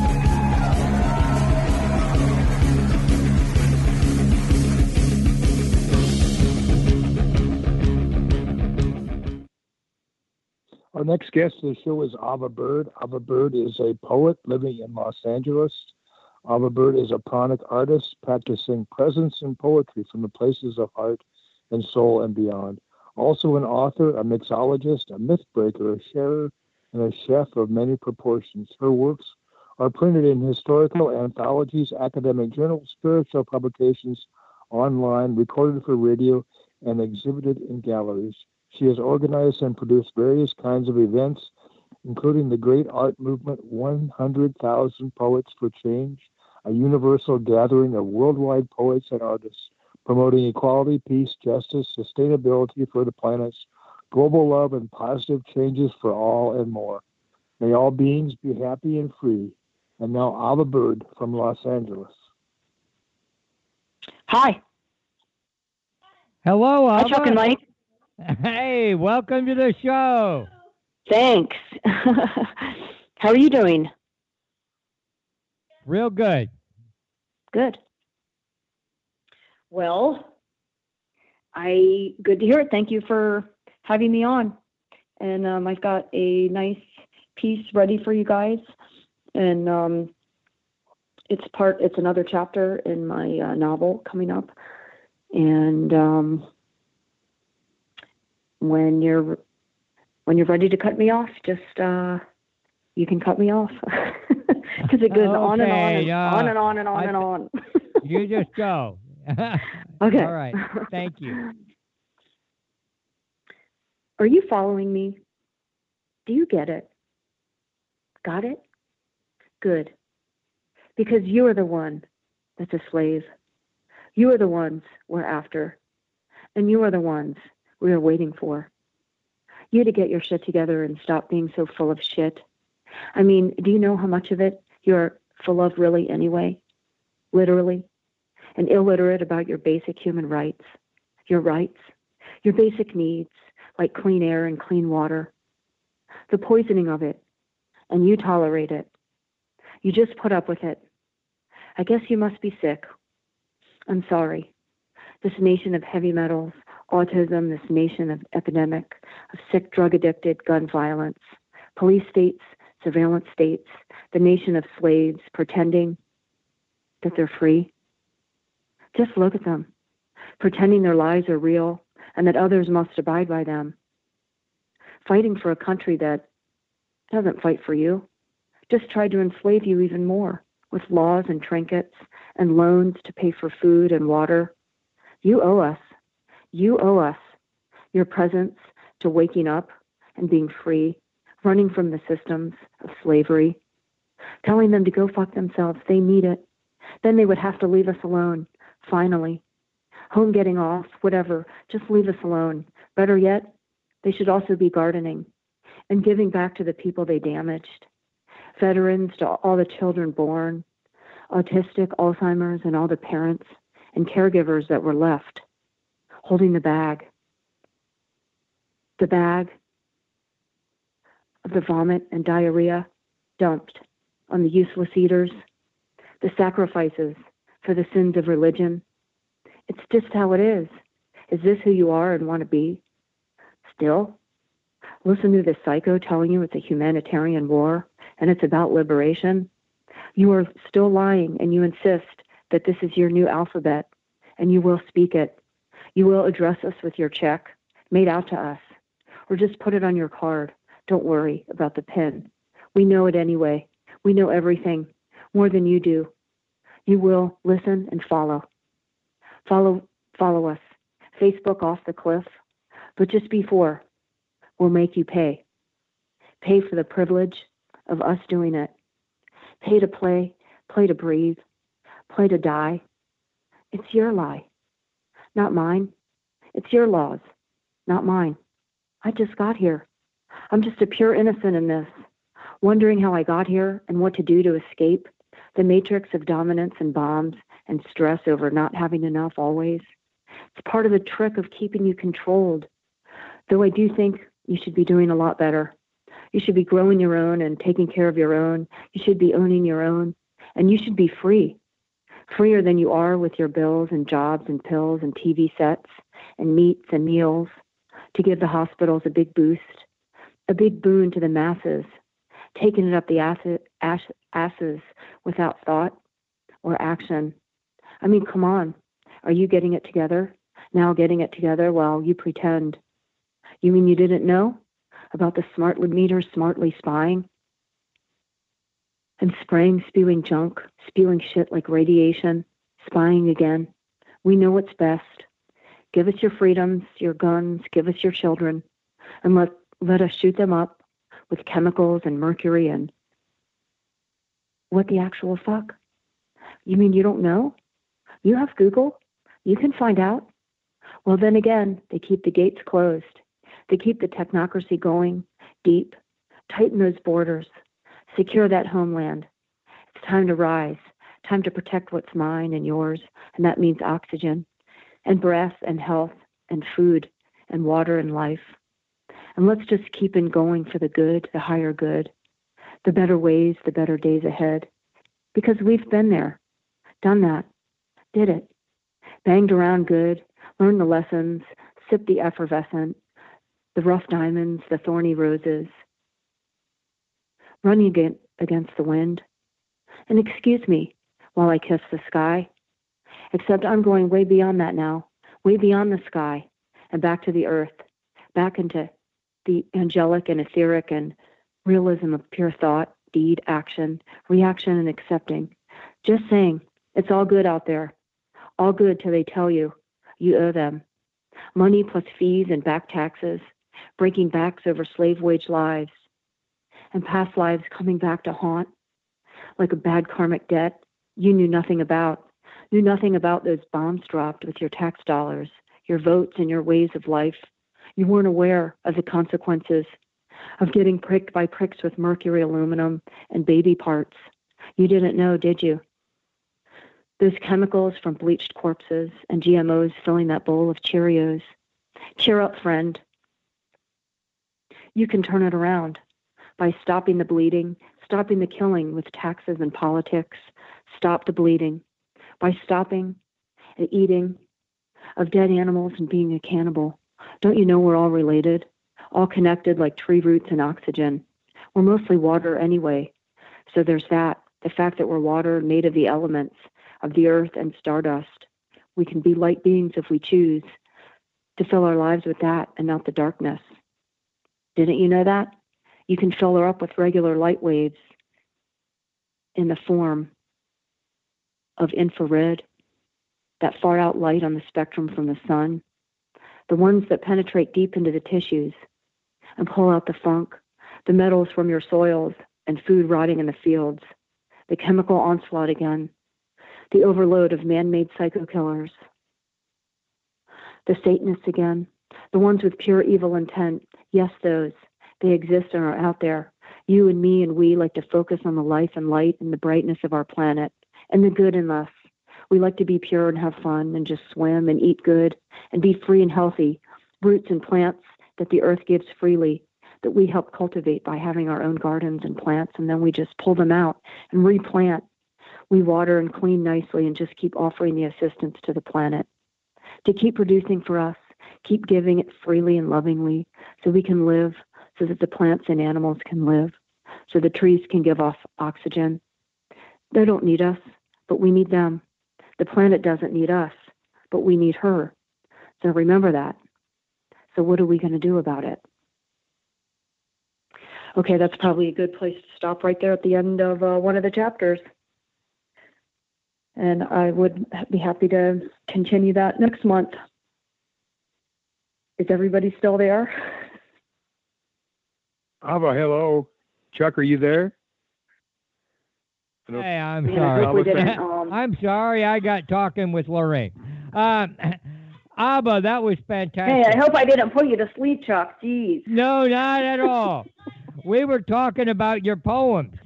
Speaker 2: Our next guest of the show is Ava Bird. Ava Bird is a poet living in Los Angeles. Ava Bird is a pranic artist practicing presence and poetry from the places of heart and soul and beyond. Also an author, a mixologist, a myth breaker, a sharer, and a chef of many proportions. Her works are printed in historical anthologies, academic journals, spiritual publications, online, recorded for radio, and exhibited in galleries. She has organized and produced various kinds of events, including the Great Art Movement, 100,000 Poets for Change, a universal gathering of worldwide poets and artists, promoting equality, peace, justice, sustainability for the planets, global love, and positive changes for all and more. May all beings be happy and free. And now Ava Bird from Los Angeles.
Speaker 16: Hi.
Speaker 1: Hello, Ava.
Speaker 16: Hi, Chuck and Mike.
Speaker 1: Hey, welcome to the show.
Speaker 16: Thanks. How are you doing?
Speaker 1: Real good.
Speaker 16: Good. Well, good to hear it. Thank you for having me on. And I've got a nice piece ready for you guys. And it's another chapter in my novel coming up. And when you're ready to cut me off, just you can cut me off because it goes on and on and on and on and on and on.
Speaker 1: You just go.
Speaker 16: Okay.
Speaker 1: All right. Thank you.
Speaker 16: Are you following me? Do you get it? Got it? Good. Because you are the one that's a slave. You are the ones we're after. And you are the ones we are waiting for. You to get your shit together and stop being so full of shit. I mean, do you know how much of it you're full of really anyway? Literally. And illiterate about your basic human rights. Your basic needs, like clean air and clean water. The poisoning of it. And you tolerate it. You just put up with it. I guess you must be sick. I'm sorry. This nation of heavy metals, autism, this nation of epidemic, of sick, drug-addicted, gun violence, police states, surveillance states, the nation of slaves pretending that they're free. Just look at them, pretending their lives are real and that others must abide by them. Fighting for a country that doesn't fight for you, just tried to enslave you even more with laws and trinkets and loans to pay for food and water. You owe us. You owe us your presence to waking up and being free, running from the systems of slavery, telling them to go fuck themselves. They need it. Then they would have to leave us alone, finally. Home getting off, whatever, just leave us alone. Better yet, they should also be gardening and giving back to the people they damaged. Veterans, to all the children born, autistic, Alzheimer's, and all the parents and caregivers that were left, holding the bag of the vomit and diarrhea dumped on the useless eaters, the sacrifices for the sins of religion. It's just how it is. Is this who you are and want to be? Still? Listen to this psycho telling you it's a humanitarian war and it's about liberation. You are still lying and you insist that this is your new alphabet and you will speak it. You will address us with your check made out to us or just put it on your card. Don't worry about the pen. We know it anyway. We know everything more than you do. You will listen and follow. Follow us. Facebook off the cliff. But just before, we'll make you pay. Pay for the privilege of us doing it. Pay to play to breathe, play to die. It's your lie, not mine. It's your laws, not mine. I just got here. I'm just a pure innocent in this, wondering how I got here and what to do to escape the matrix of dominance and bombs and stress over not having enough always. It's part of the trick of keeping you controlled. Though I do think you should be doing a lot better. You should be growing your own and taking care of your own. You should be owning your own. And you should be free. Freer than you are with your bills and jobs and pills and TV sets and meats and meals to give the hospitals a big boost, a big boon to the masses, taking it up the asses without thought or action. I mean, come on. Are you getting it together? Now getting it together while you pretend. You mean you didn't know about the smart meters smartly spying and spraying, spewing junk, spewing shit like radiation, spying again? We know what's best. Give us your freedoms, your guns, give us your children, and let us shoot them up with chemicals and mercury and what the actual fuck? You mean you don't know? You have Google? You can find out. Well, then again, they keep the gates closed. They keep the technocracy going deep, tighten those borders, secure that homeland. It's time to rise, time to protect what's mine and yours, and that means oxygen and breath and health and food and water and life. And let's just keep in going for the good, the higher good, the better ways, the better days ahead. Because we've been there, done that, did it, banged around good, learned the lessons, sipped the effervescent, the rough diamonds, the thorny roses, running against the wind. And excuse me while I kiss the sky, except I'm going way beyond that now, way beyond the sky and back to the earth, back into the angelic and etheric and realism of pure thought, deed, action, reaction, and accepting. Just saying, it's all good out there. All good till they tell you owe them. Money plus fees and back taxes, breaking backs over slave wage lives, and past lives coming back to haunt like a bad karmic debt you knew nothing about those bombs dropped with your tax dollars, your votes, and your ways of life. You weren't aware of the consequences of getting pricked by pricks with mercury, aluminum, and baby parts. You didn't know, did you? Those chemicals from bleached corpses and GMOs filling that bowl of Cheerios. Cheer up, friend. You can turn it around by stopping the bleeding, stopping the killing with taxes and politics. Stop the bleeding by stopping the eating of dead animals and being a cannibal. Don't you know we're all related, all connected like tree roots and oxygen? We're mostly water anyway. So there's that, the fact that we're water made of the elements of the earth and stardust. We can be light beings if we choose to fill our lives with that and not the darkness. Didn't you know that? You can fill her up with regular light waves in the form of infrared, that far out light on the spectrum from the sun, the ones that penetrate deep into the tissues and pull out the funk, the metals from your soils and food rotting in the fields, the chemical onslaught again, the overload of man-made psycho killers, the Satanists again, the ones with pure evil intent. Yes, those. They exist and are out there. You and me and we like to focus on the life and light and the brightness of our planet and the good in us. We like to be pure and have fun and just swim and eat good and be free and healthy, roots and plants that the earth gives freely, that we help cultivate by having our own gardens and plants, and then we just pull them out and replant. We water and clean nicely and just keep offering the assistance to the planet to keep producing for us, keep giving it freely and lovingly so we can live, so that the plants and animals can live, so the trees can give off oxygen. They don't need us, but we need them. The planet doesn't need us, but we need her. So remember that. So what are we going to do about it? Okay, that's probably a good place to stop right there at the end of one of the chapters. And I would be happy to continue that next month. Is everybody still there?
Speaker 2: Ava, hello. Chuck, are you there?
Speaker 1: Hey, I'm sorry. I'm sorry. I got talking with Lorraine. Abba, that was fantastic.
Speaker 16: Hey, I hope I didn't put you to sleep, Chuck. Jeez.
Speaker 1: No, not at all. We were talking about your poems.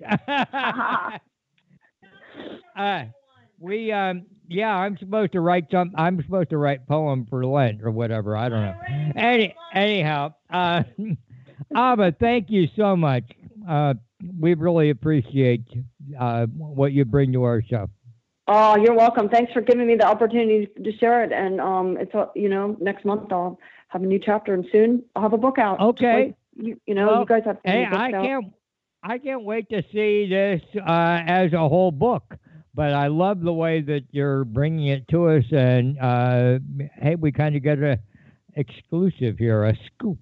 Speaker 1: I'm supposed to write I'm supposed to write poem for Lent or whatever. I don't know. Anyhow, Abba, thank you so much. We really appreciate what you bring to our show.
Speaker 16: Oh, you're welcome. Thanks for giving me the opportunity to share it. And it's next month I'll have a new chapter, and soon I'll have a book out.
Speaker 1: Okay.
Speaker 16: You guys have.
Speaker 1: Hey, I can't wait to see this as a whole book. But I love the way that you're bringing it to us, and hey, we kind of get a exclusive here, a scoop.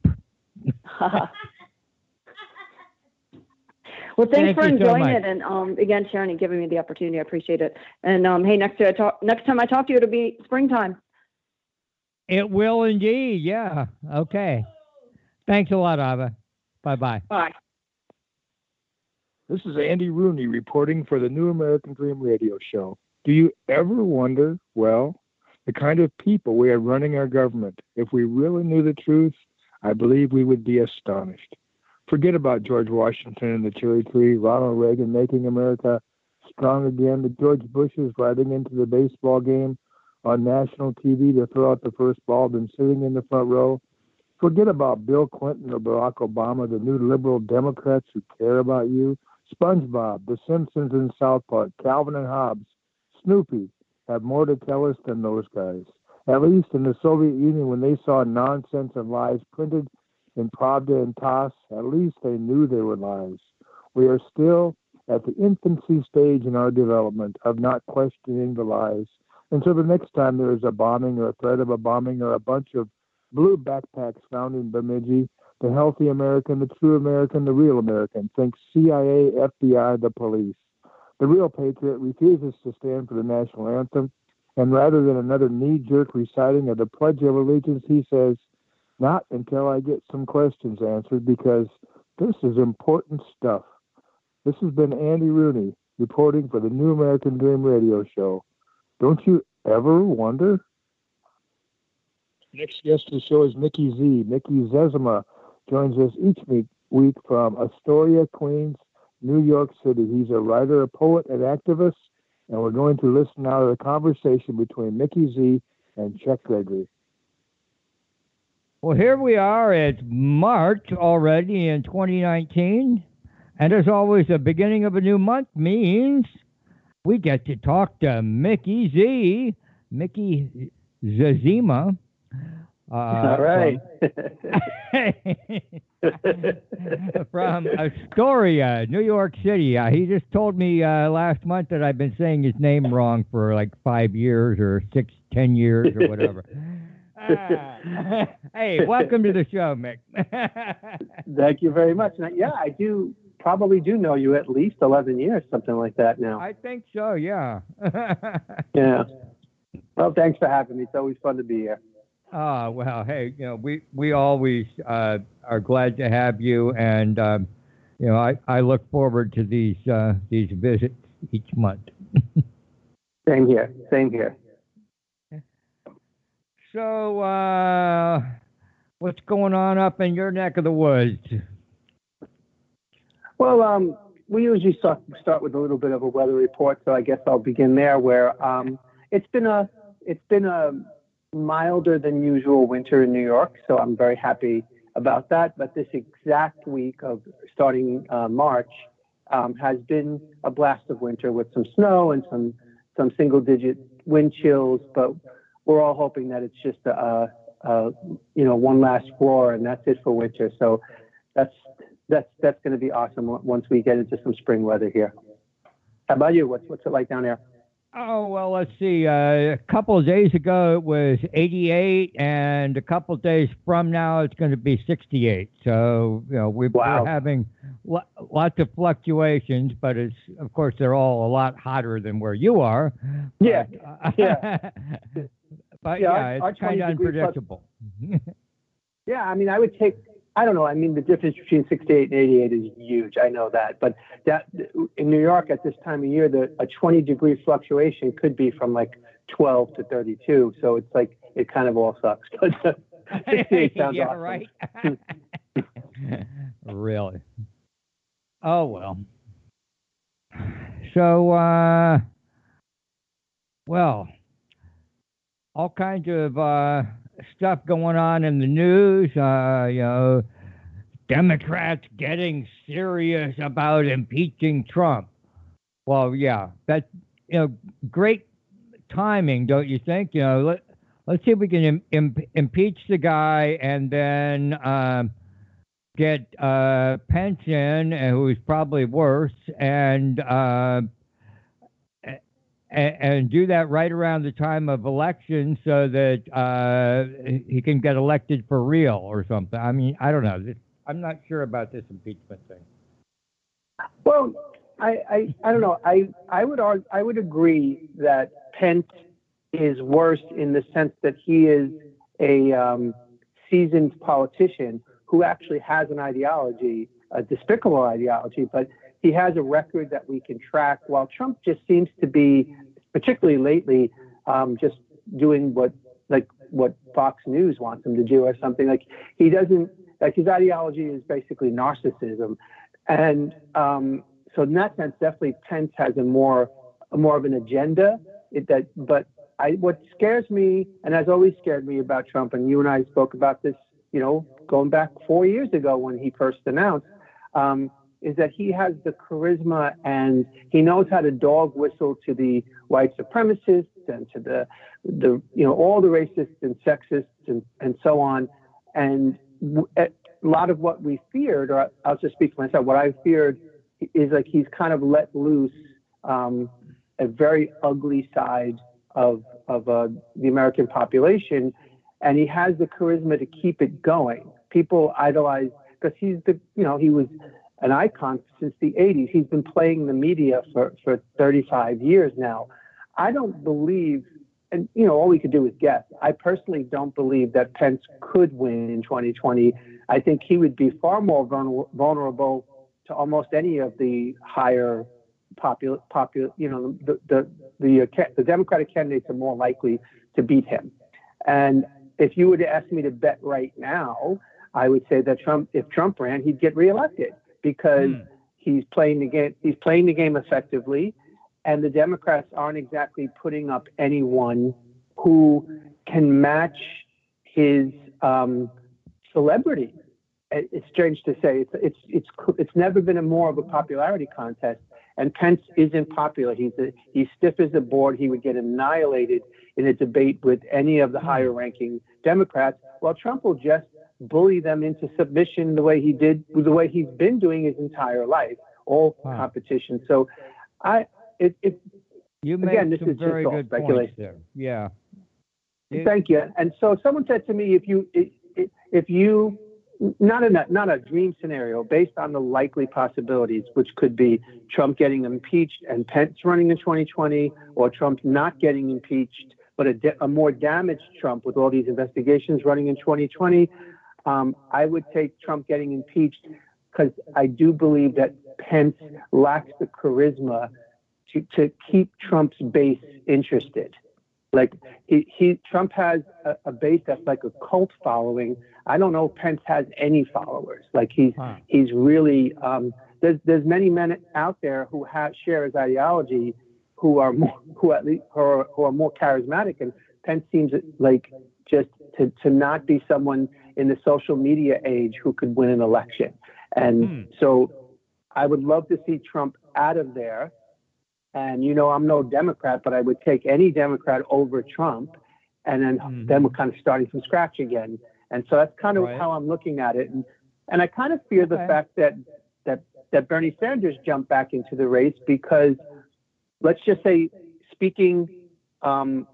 Speaker 16: Well, thanks for enjoying it, and again, Sharon, and giving me the opportunity. I appreciate it. And hey, next time I talk to you, it'll be springtime.
Speaker 1: It will indeed. Yeah. Okay. Thanks a lot, Ava. Bye-bye.
Speaker 16: Bye.
Speaker 2: This is Andy Rooney reporting for the New American Dream radio show. Do you ever wonder, the kind of people we are running our government? If we really knew the truth, I believe we would be astonished. Forget about George Washington and the cherry tree, Ronald Reagan making America strong again, the George Bushes riding into the baseball game on national TV to throw out the first ball, then sitting in the front row. Forget about Bill Clinton or Barack Obama, the new liberal Democrats who care about you. SpongeBob, The Simpsons and South Park, Calvin and Hobbes, Snoopy have more to tell us than those guys. At least in the Soviet Union, when they saw nonsense and lies printed in Pravda and TASS, at least they knew they were lies. We are still at the infancy stage in our development of not questioning the lies. And so the next time there is a bombing or a threat of a bombing or a bunch of blue backpacks found in Bemidji, the healthy American, the true American, the real American thinks CIA, FBI, the police. The real patriot refuses to stand for the national anthem, and rather than another knee-jerk reciting of the Pledge of Allegiance, he says, not until I get some questions answered, because this is important stuff. This has been Andy Rooney reporting for the New American Dream radio show. Don't you ever wonder? Next guest of the show is Mickey Z. Mickey Zezima joins us each week from Astoria, Queens, New York City. He's a writer, a poet, an activist, and we're going to listen now to the conversation between Mickey Z and Chuck Gregory.
Speaker 1: Well, here we are. It's March already in 2019, and as always, the beginning of a new month means we get to talk to Mickey Z, Mickey Zezima.
Speaker 17: All right.
Speaker 1: From Astoria, New York City. He just told me last month that I've been saying his name wrong for like 5 years or 10 years or whatever. Hey, welcome to the show, Mick.
Speaker 17: Thank you very much. Now, yeah, I probably do know you at least 11 years, something like that now.
Speaker 1: I think so, yeah.
Speaker 17: Yeah. Well, thanks for having me. It's always fun to be here.
Speaker 1: Well, hey, we always are glad to have you, and I look forward to these visits each month.
Speaker 17: Same here.
Speaker 1: So, what's going on up in your neck of the woods?
Speaker 17: Well, we usually start with a little bit of a weather report, so I guess I'll begin there. Where it's been a milder than usual winter in New York, so I'm very happy about that. But this exact week of starting March has been a blast of winter with some snow and some single-digit wind chills. But we're all hoping that it's just one last roar, and that's it for winter. So that's going to be awesome once we get into some spring weather here. How about you? What's it like down there?
Speaker 1: Oh, well, let's see. A couple of days ago, it was 88, and a couple of days from now, it's going to be 68. So, we're having lots of fluctuations, but of course, they're all a lot hotter than where you are.
Speaker 17: Yeah.
Speaker 1: But it's kind of unpredictable.
Speaker 17: Yeah, I mean, the difference between 68 and 88 is huge. I know that. But that in New York at this time of year, a 20-degree fluctuation could be from like 12 to 32. So it's like, it kind of all sucks. But 68 sounds awesome.
Speaker 1: Right. Really? Oh, well. So, all kinds of stuff going on in the news. Democrats getting serious about impeaching Trump. Well, yeah, that's great timing, don't you think? Let's see if we can impeach the guy and then get Pence in, who's probably worse, and do that right around the time of election so that he can get elected for real or something. I mean, I don't know. I'm not sure about this impeachment thing.
Speaker 17: Well, I don't know. I would agree that Pence is worse in the sense that he is a seasoned politician who actually has an ideology, a despicable ideology, but he has a record that we can track, while Trump just seems to be, particularly lately, just doing what Fox News wants him to do or something. Like, he doesn't, like, his ideology is basically narcissism. And so in that sense, definitely Pence has more of an agenda. What scares me, and has always scared me about Trump, and you and I spoke about this, going back 4 years ago when he first announced, is that he has the charisma and he knows how to dog whistle to the white supremacists and to the all the racists and sexists and so on. And a lot of what we feared, or I'll just speak for myself, what I feared is like he's kind of let loose a very ugly side of the American population, and he has the charisma to keep it going. People idolize because he was an icon since the 80s. He's been playing the media for 35 years now. I don't believe, and all we could do is guess. I personally don't believe that Pence could win in 2020. I think he would be far more vulnerable to almost any of the higher the Democratic candidates are more likely to beat him. And if you were to ask me to bet right now, I would say that if Trump ran, he'd get reelected because he's playing the game. He's playing the game effectively, and the Democrats aren't exactly putting up anyone who can match his celebrity. It's strange to say. It's never been more of a popularity contest, and Pence isn't popular. He's stiff as a board. He would get annihilated in a debate with any of the higher-ranking Democrats, while Trump will just bully them into submission the way he's been doing his entire life, all competition. So, this is just all speculation.
Speaker 1: There. Yeah.
Speaker 17: Thank you. And so someone said to me, if you not a dream scenario, based on the likely possibilities, which could be Trump getting impeached and Pence running in 2020, or Trump not getting impeached, but a more damaged Trump with all these investigations running in 2020, I would take Trump getting impeached because I do believe that Pence lacks the charisma to keep Trump's base interested. Like Trump has a base that's like a cult following. I don't know if Pence has any followers. Like he's really there's many men out there who share his ideology, who are more charismatic, and Pence seems like just to not be someone in the social media age who could win an election. And so I would love to see Trump out of there. And, I'm no Democrat, but I would take any Democrat over Trump. And then we're kind of starting from scratch again. And so that's kind of how I'm looking at it. And I kind of fear the fact that Bernie Sanders jumped back into the race because, let's just say, speaking, I'll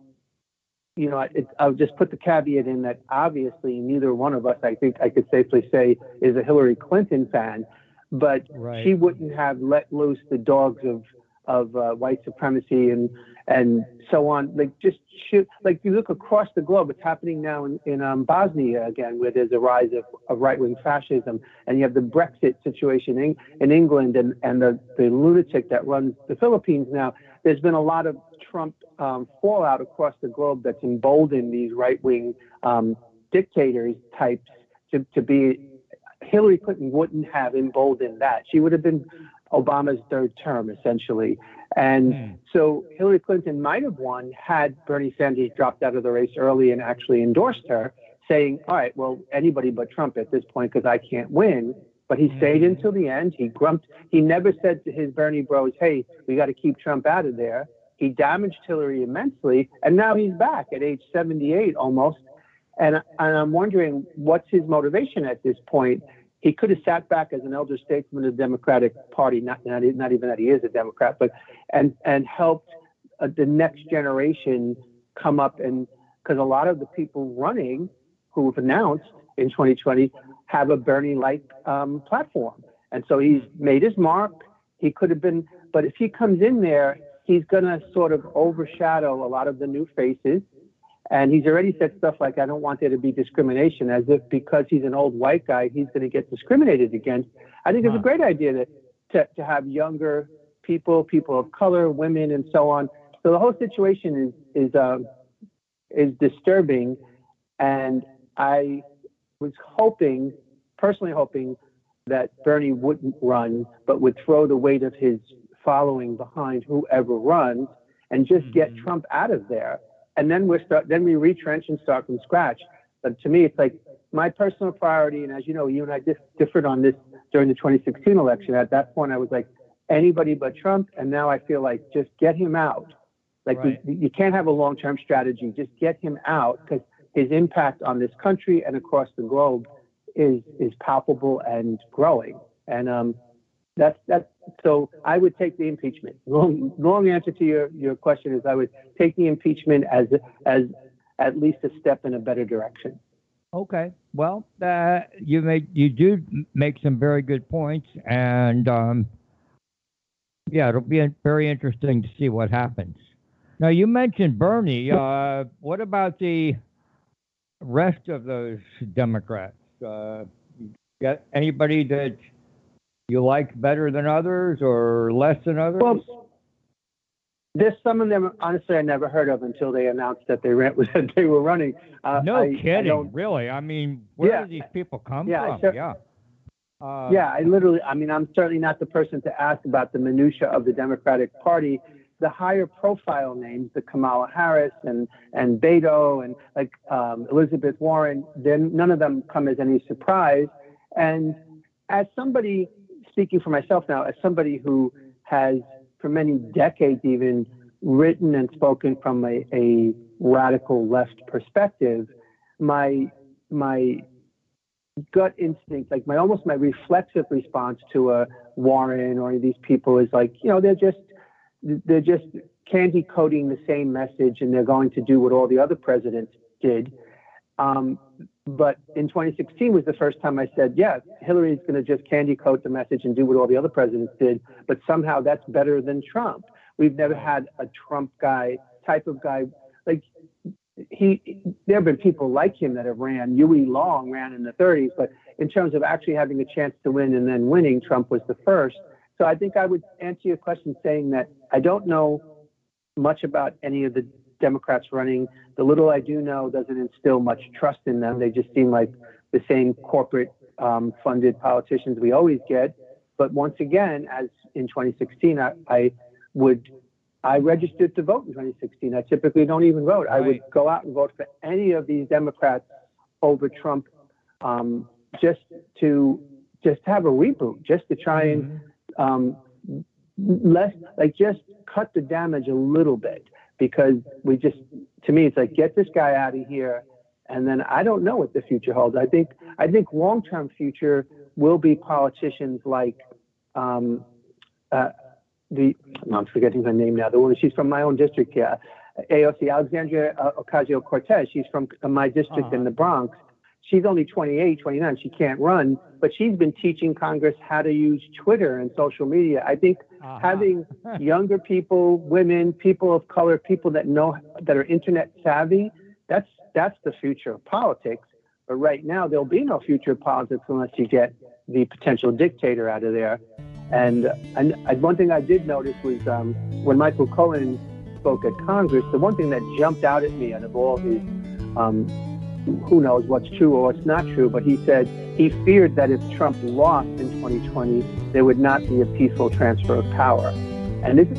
Speaker 17: just put the caveat in that obviously neither one of us, I think I could safely say, is a Hillary Clinton fan, but she wouldn't have let loose the dogs of white supremacy and so on. Like just shoot, like you look across the globe, it's happening now in Bosnia again, where there's a rise of right-wing fascism, and you have the Brexit situation in England and the lunatic that runs the Philippines now. There's been a lot of Trump fallout across the globe that's emboldened these right-wing dictators types to be. Hillary Clinton wouldn't have emboldened that. She would have been Obama's third term, essentially. And so Hillary Clinton might have won had Bernie Sanders dropped out of the race early and actually endorsed her, saying, all right, well, anybody but Trump at this point because I can't win. But he stayed until the end. He grumped. He never said to his Bernie bros, hey, we got to keep Trump out of there. He damaged Hillary immensely. And now he's back at age 78 almost. And I'm wondering what's his motivation at this point. He could have sat back as an elder statesman of the Democratic Party, not even that he is a Democrat, but and helped the next generation come up, and because a lot of the people running who have announced in 2020 have a Bernie-like platform, and so he's made his mark. He could have been, but if he comes in there, he's going to sort of overshadow a lot of the new faces. And he's already said stuff like, I don't want there to be discrimination, as if because he's an old white guy, he's going to get discriminated against. I think it's a great idea to have younger people of color, women, and so on. So the whole situation is disturbing. And I was personally hoping that Bernie wouldn't run, but would throw the weight of his following behind whoever runs and just get Trump out of there. And then we retrench and start from scratch. But to me, it's like my personal priority. And as you know, you and I differed on this during the 2016 election. At that point, I was like, anybody but Trump. And now I feel like just get him out. Like you can't have a long-term strategy. Just get him out because his impact on this country and across the globe is palpable and growing. And that's so I would take the impeachment. Long answer to your question is I would take the impeachment as at least a step in a better direction.
Speaker 1: Okay. Well, you do make some very good points, and it'll be very interesting to see what happens. Now, you mentioned Bernie. What about the rest of those Democrats? Got anybody that you like better than others or less than others?
Speaker 17: Well, there's some of them, honestly, I never heard of until they announced that they were running.
Speaker 1: No kidding, really? I mean, where do these people come from?
Speaker 17: I'm certainly not the person to ask about the minutia of the Democratic Party. The higher profile names, the Kamala Harris and Beto and like Elizabeth Warren, then none of them come as any surprise. And as somebody, speaking for myself now, as somebody who has for many decades even written and spoken from a radical left perspective, my gut instinct, like my reflexive response to a Warren or any of these people is like, they're just candy coating the same message and they're going to do what all the other presidents did. But in 2016 was the first time I said, Hillary's going to just candy coat the message and do what all the other presidents did. But somehow that's better than Trump. We've never had a Trump type of guy. Like there have been people like him that have ran. Huey Long ran in the 30s. But in terms of actually having a chance to win and then winning, Trump was the first. So I think I would answer your question saying that I don't know much about any of the Democrats running. The little I do know doesn't instill much trust in them. They just seem like the same corporate funded politicians we always get. But once again, as in 2016, I registered to vote in 2016. I typically don't even vote. I would go out and vote for any of these Democrats over Trump just to have a reboot, just to try and just cut the damage a little bit, because to me, it's like, get this guy out of here. And then I don't know what the future holds. I think long-term future will be politicians like I'm forgetting her name now. The woman, she's from my own district here, AOC, Alexandria Ocasio-Cortez. She's from my district in the Bronx. She's only 28, 29. She can't run, but she's been teaching Congress how to use Twitter and social media. I think having younger people, women, people of color, people that are internet savvy, that's the future of politics. But right now, there'll be no future of politics unless you get the potential dictator out of there. And one thing I did notice was when Michael Cohen spoke at Congress, the one thing that jumped out at me out of all his, who knows what's true or what's not true, but he said he feared that if Trump lost in 2020, there would not be a peaceful transfer of power. And this is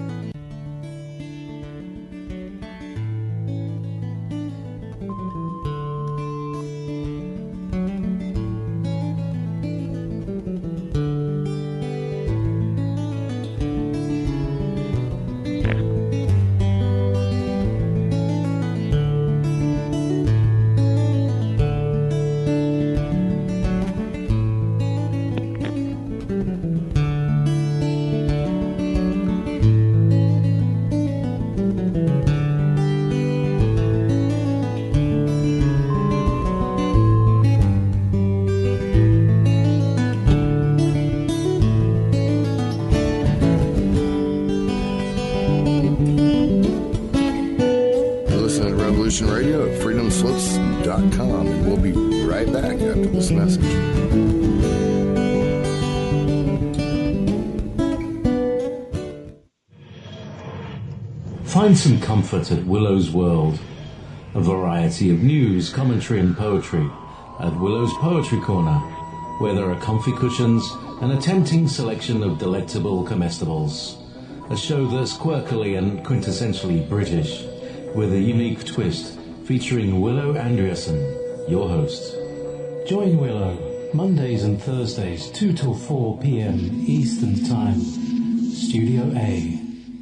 Speaker 4: Radio at freedomslips.com, and we'll be right back after this message.
Speaker 5: Find some comfort at Willow's World. A variety of news, commentary and poetry at Willow's Poetry Corner, where there are comfy cushions and a tempting selection of delectable comestibles. A show that's quirkily and quintessentially British, with a unique twist, featuring Willow Andreasen, your host.
Speaker 6: Join Willow, Mondays and Thursdays, 2 till 4 p.m. Eastern Time, Studio A.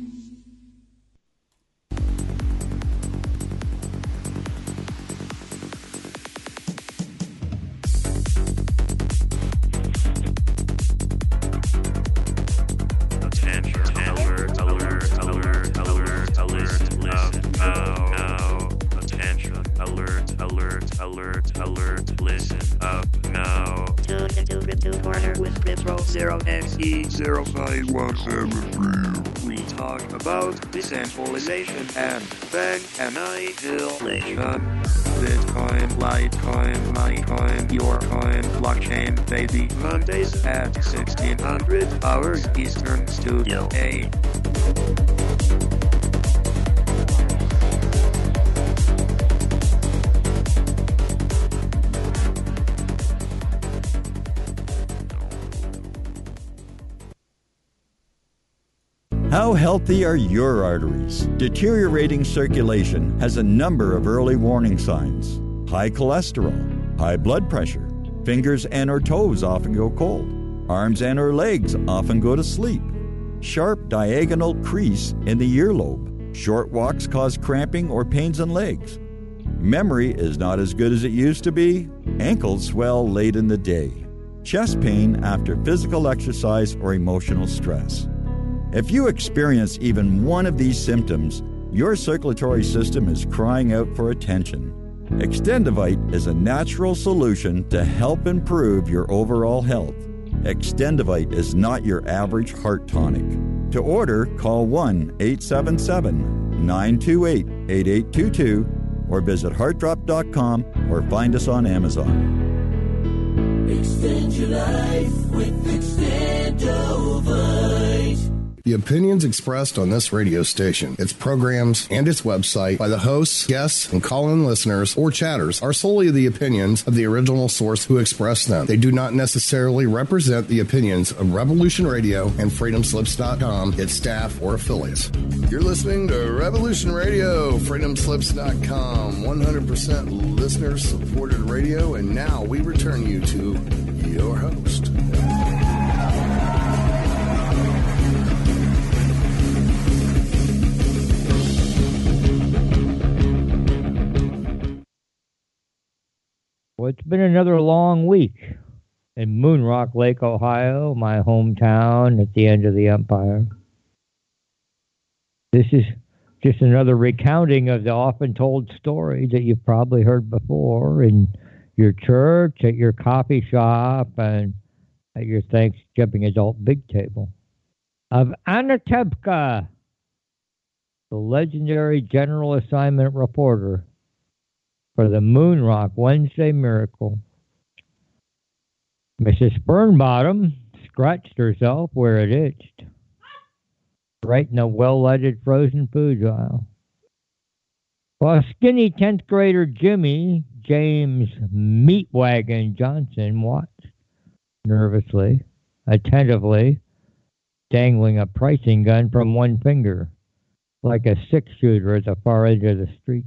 Speaker 18: We talk about decentralization and bank annihilation. Bitcoin, Litecoin, MyCoin, your coin, blockchain, baby. Mondays at 1600 hours Eastern, Studio A.
Speaker 8: How healthy are your arteries? Deteriorating circulation has a number of early warning signs. High cholesterol, high blood pressure, fingers and or toes often go cold, arms and or legs often go to sleep, sharp diagonal crease in the earlobe, short walks cause cramping or pains in legs, memory is not as good as it used to be, ankles swell late in the day, chest pain after physical exercise or emotional stress. If you experience even one of these symptoms, your circulatory system is crying out for attention. Extendivite is a natural solution to help improve your overall health. Extendivite is not your average heart tonic. To order, call 1-877-928-8822 or visit heartdrop.com or find us on Amazon.
Speaker 15: Extend your life with Extendovite.
Speaker 4: The opinions expressed on this radio station, its programs, and its website by the hosts, guests, and call-in listeners or chatters are solely the opinions of the original source who expressed them. They do not necessarily represent the opinions of Revolution Radio and FreedomSlips.com, its staff, or affiliates. You're listening to Revolution Radio, FreedomSlips.com, 100% listener-supported radio, and now we return you to your host.
Speaker 1: Well, it's been another long week in Moon Rock Lake, Ohio, my hometown at the end of the empire. This is just another recounting of the often told story that you've probably heard before in your church, at your coffee shop, and at your Thanksgiving adult big table. Of Anatevka, the legendary general assignment reporter for the Moon Rock Wednesday Miracle. Mrs. Fernbottom scratched herself where it itched, right in a well-lighted frozen foods aisle. While skinny 10th grader Jimmy James Meatwagon Johnson watched nervously, attentively, dangling a pricing gun from one finger, like a six-shooter at the far end of the street.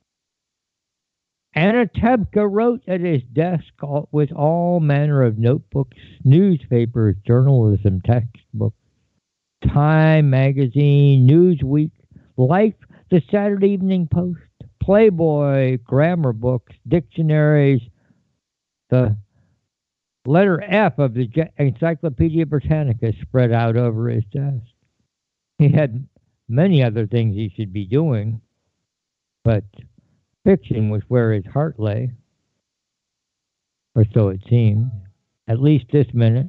Speaker 1: Anatevka wrote at his desk with all manner of notebooks, newspapers, journalism, textbooks, Time magazine, Newsweek, Life, the Saturday Evening Post, Playboy, grammar books, dictionaries, the letter F of the Encyclopedia Britannica spread out over his desk. He had many other things he should be doing, but fiction was where his heart lay, or so it seemed, at least this minute.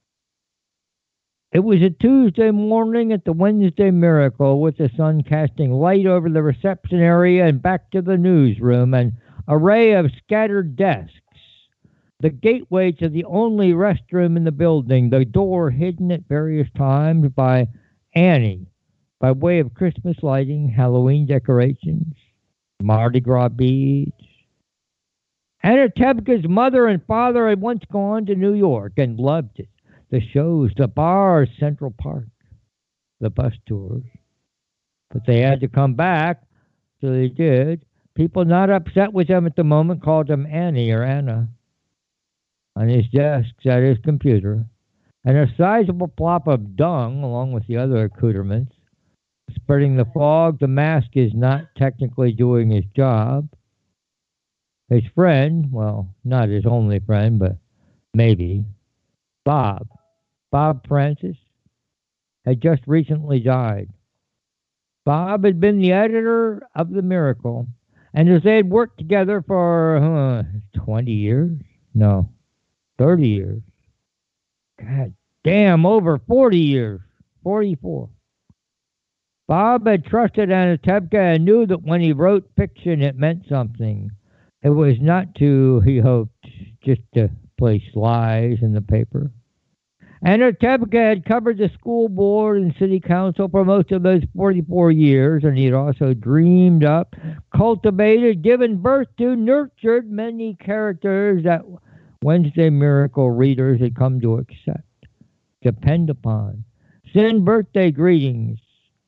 Speaker 1: It was a Tuesday morning at the Wednesday Miracle, with the sun casting light over the reception area and back to the newsroom, an array of scattered desks, the gateway to the only restroom in the building, the door hidden at various times by Annie, by way of Christmas lighting, Halloween decorations, Mardi Gras beads. Anatevka's mother and father had once gone to New York and loved it. The shows, the bars, Central Park, the bus tours. But they had to come back, so they did. People not upset with them at the moment called him Annie or Anna. On his desk sat his computer, and a sizable plop of dung, along with the other accoutrements, spreading the fog. The mask is not technically doing his job. His friend, well, not his only friend, but maybe, Bob Francis, had just recently died. Bob had been the editor of The Miracle, and as they had worked together for 20 years? No, 30 years. God damn, over 40 years. 44. Bob had trusted Anatevka and knew that when he wrote fiction, it meant something. It was not to, he hoped, just to place lies in the paper. Anatevka had covered the school board and city council for most of those 44 years, and he had also dreamed up, cultivated, given birth to, nurtured many characters that Wednesday Miracle readers had come to accept, depend upon. Send birthday greetings.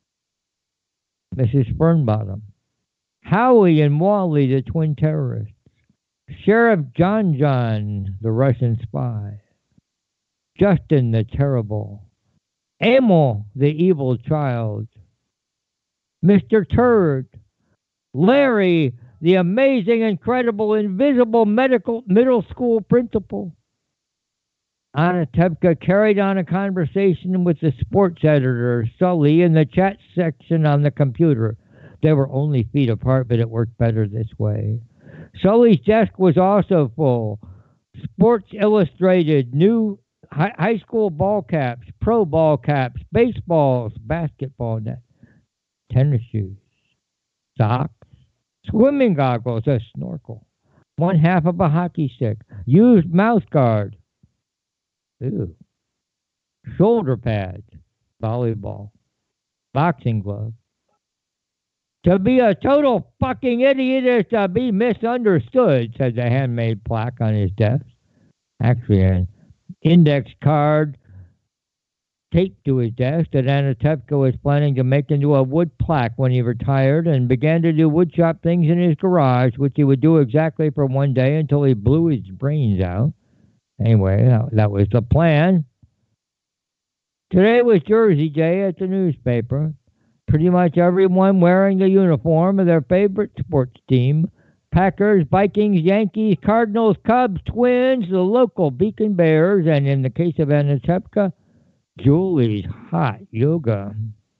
Speaker 1: Mrs. Fernbottom, Howie and Wally, the twin terrorists, Sheriff John, the Russian spy, Justin the terrible, Emil the evil child, Mr. Turd, Larry the amazing, incredible, invisible middle school principal. Anatevka carried on a conversation with the sports editor, Sully, in the chat section on the computer. They were only feet apart, but it worked better this way. Sully's desk was also full. Sports Illustrated, new high school ball caps, pro ball caps, baseballs, basketball net, tennis shoes, socks, swimming goggles, a snorkel, one half of a hockey stick, used mouse guard, shoulder pads, volleyball, boxing gloves. To be a total fucking idiot is to be misunderstood, said the handmade plaque on his desk. Actually, an index card taped to his desk that Anatevka was planning to make into a wood plaque when he retired and began to do woodshop things in his garage, which he would do exactly for one day until he blew his brains out. Anyway, that was the plan. Today was Jersey Day at the newspaper. Pretty much everyone wearing the uniform of their favorite sports team. Packers, Vikings, Yankees, Cardinals, Cubs, Twins, the local Beacon Bears, and in the case of Anatevka, Julie's hot yoga.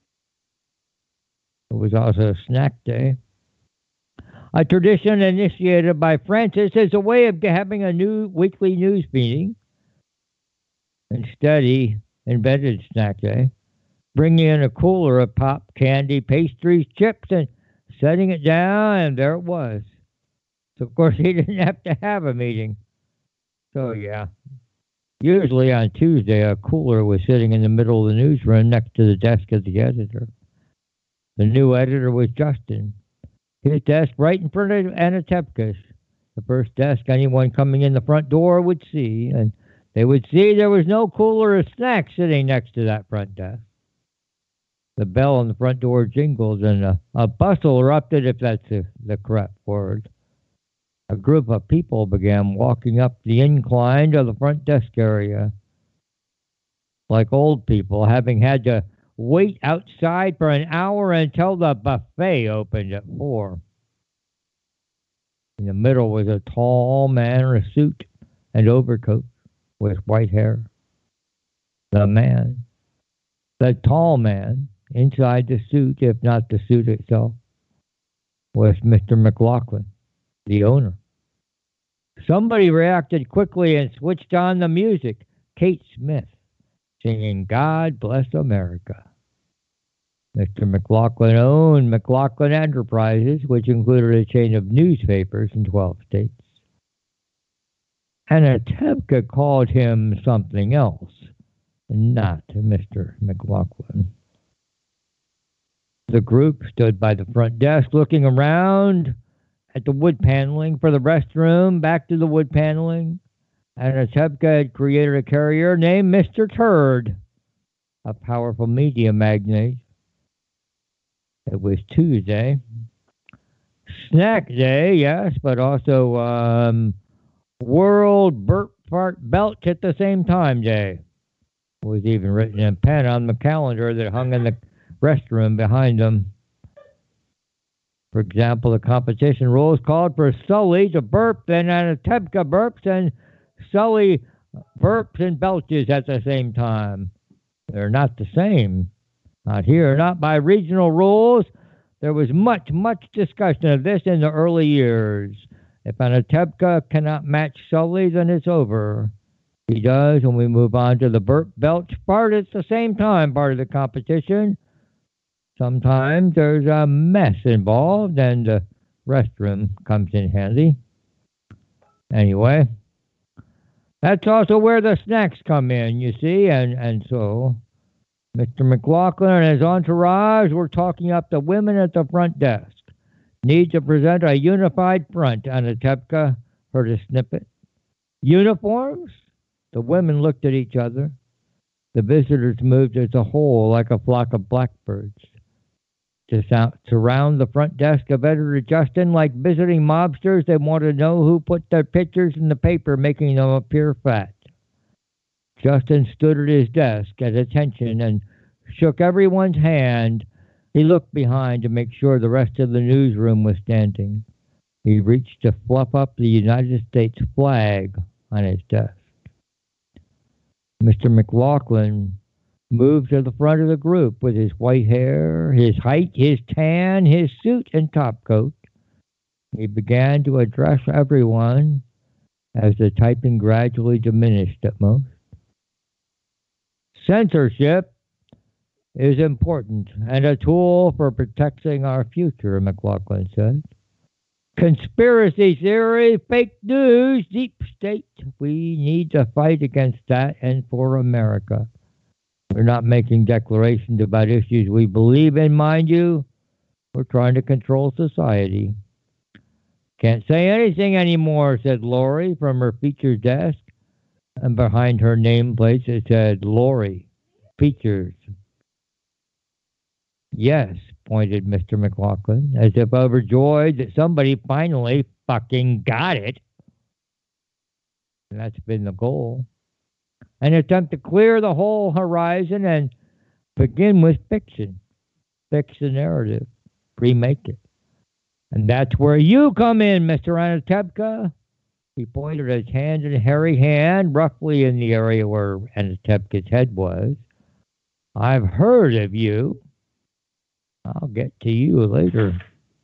Speaker 1: It was also snack day. A tradition initiated by Francis as a way of having a new weekly news meeting. Instead, he invented snack day, bringing in a cooler of pop, candy, pastries, chips, and setting it down, and there it was. So, of course, he didn't have to have a meeting. So, yeah. Usually on Tuesday, a cooler was sitting in the middle of the newsroom next to the desk of the editor. The new editor was Justin. His desk right in front of Anatevka's. The first desk anyone coming in the front door would see, and they would see there was no cooler of snacks sitting next to that front desk. The bell on the front door jingled, and a bustle erupted, if that's the correct word. A group of people began walking up the incline to the front desk area, like old people, having had to wait outside for an hour until the buffet opened at 4. In the middle was a tall man in a suit and overcoat with white hair. The tall man, inside the suit, if not the suit itself, was Mr. McLaughlin, the owner. Somebody reacted quickly and switched on the music. Kate Smith singing God Bless America. Mr. McLaughlin owned McLaughlin Enterprises, which included a chain of newspapers in 12 states. Anatevka called him something else, not Mr. McLaughlin. The group stood by the front desk looking around at the wood paneling for the restroom, back to the wood paneling. Anatevka had created a carrier named Mr. Turd, a powerful media magnate. It was Tuesday. Snack day, yes, but also World Burp Fart Belch at the same time day. It was even written in pen on the calendar that hung in the restroom behind them. For example, the competition rules called for Sully to burp, then Anatevka burps, and Sully burps and belches at the same time. They're not the same. Not here, not by regional rules. There was much discussion of this in the early years. If Anatevka cannot match Sully, then it's over. He does when we move on to the burp belch part. It's the same time part of the competition. Sometimes there's a mess involved, and the restroom comes in handy. Anyway, that's also where the snacks come in, you see, and so Mr. McLaughlin and his entourage were talking up the women at the front desk. Need to present a unified front, Anatevka heard a snippet. Uniforms? The women looked at each other. The visitors moved as a whole like a flock of blackbirds to surround the front desk of editor Justin like visiting mobsters. They wanted to know who put their pictures in the paper, making them appear fat. Justin stood at his desk at attention and shook everyone's hand. He looked behind to make sure the rest of the newsroom was standing. He reached to fluff up the United States flag on his desk. Mr. McLaughlin moved to the front of the group with his white hair, his height, his tan, his suit and topcoat. He began to address everyone as the typing gradually diminished at most. Censorship is important and a tool for protecting our future, McLaughlin said. Conspiracy theory, fake news, deep state. We need to fight against that and for America. We're not making declarations about issues we believe in, mind you. We're trying to control society. Can't say anything anymore, said Lori from her features desk. And behind her nameplate it said, Lori, features. Yes, pointed Mr. McLaughlin, as if overjoyed that somebody finally fucking got it. And that's been the goal. An attempt to clear the whole horizon and begin with fiction. Fix the narrative. Remake it. And that's where you come in, Mr. Anatevka. He pointed his hand and hairy hand roughly in the area where Anatevka's head was. I've heard of you. I'll get to you later.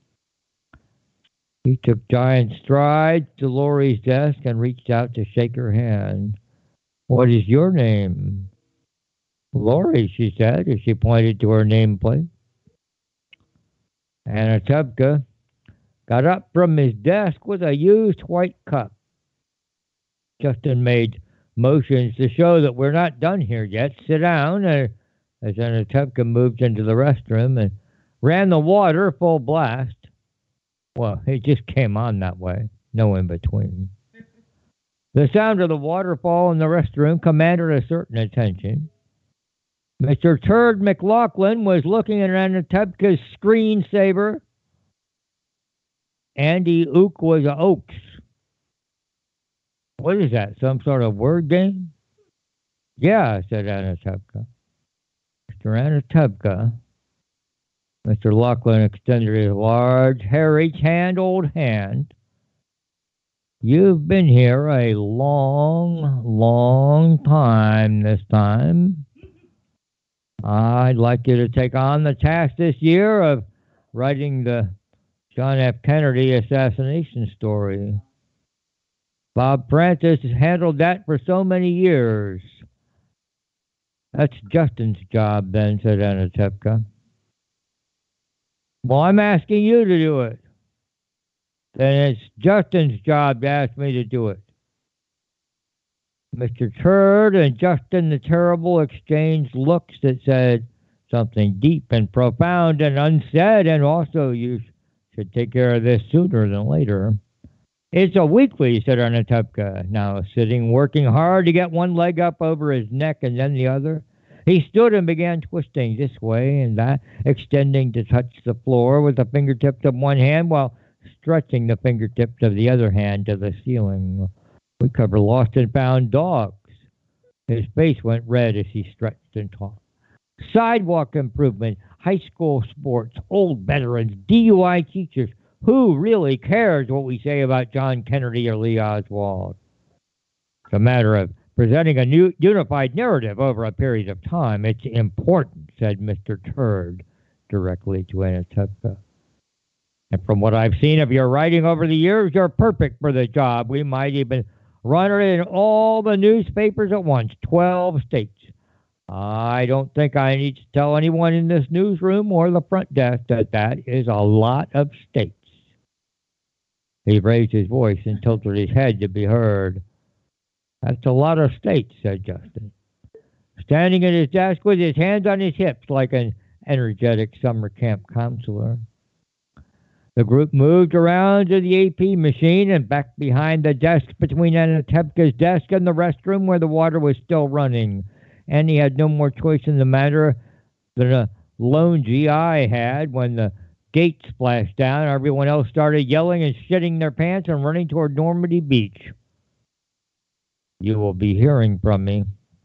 Speaker 1: He took giant strides to Lori's desk and reached out to shake her hand. What is your name? Lori, she said, as she pointed to her nameplate. Anatevka got up from his desk with a used white cup. Justin made motions to show that we're not done here yet. Sit down, as Anatevka moved into the restroom and ran the water full blast. Well, it just came on that way, no in between. The sound of the waterfall in the restroom commanded a certain attention. Mr. Turd McLaughlin was looking at Anatevka's screensaver. Andy Ook was a Oaks. What is that, some sort of word game? Yeah, said Anatevka. Mr. Anatevka. Mr. Laughlin extended his large, hairy-handled hand. You've been here a long, long time this time. I'd like you to take on the task this year of writing the John F. Kennedy assassination story. Bob Francis has handled that for so many years. That's Justin's job, then, said Anatevka. Well, I'm asking you to do it. Then it's Justin's job to ask me to do it. Mr. Turd and Justin the Terrible exchanged looks that said something deep and profound and unsaid, and also you should take care of this sooner than later. It's a weekly, said Anatevka, now sitting, working hard to get one leg up over his neck and then the other. He stood and began twisting this way and that, extending to touch the floor with the fingertips of one hand while stretching the fingertips of the other hand to the ceiling. We cover lost and found dogs. His face went red as he stretched and talked. Sidewalk improvement, high school sports, old veterans, DUI teachers. Who really cares what we say about John Kennedy or Lee Oswald? It's a matter of presenting a new unified narrative over a period of time. It's important, said Mr. Turd directly to Anatevka. And from what I've seen of your writing over the years, you're perfect for the job. We might even run it in all the newspapers at once, 12 states. I don't think I need to tell anyone in this newsroom or the front desk that that is a lot of states. He raised his voice and tilted his head to be heard. That's a lot of states, said Justin, standing at his desk with his hands on his hips like an energetic summer camp counselor. The group moved around to the AP machine and back behind the desk between Anatevka's desk and the restroom where the water was still running. And he had no more choice in the matter than a lone GI had when the gate splashed down. Everyone else started yelling and shitting their pants and running toward Normandy Beach. You will be hearing from me.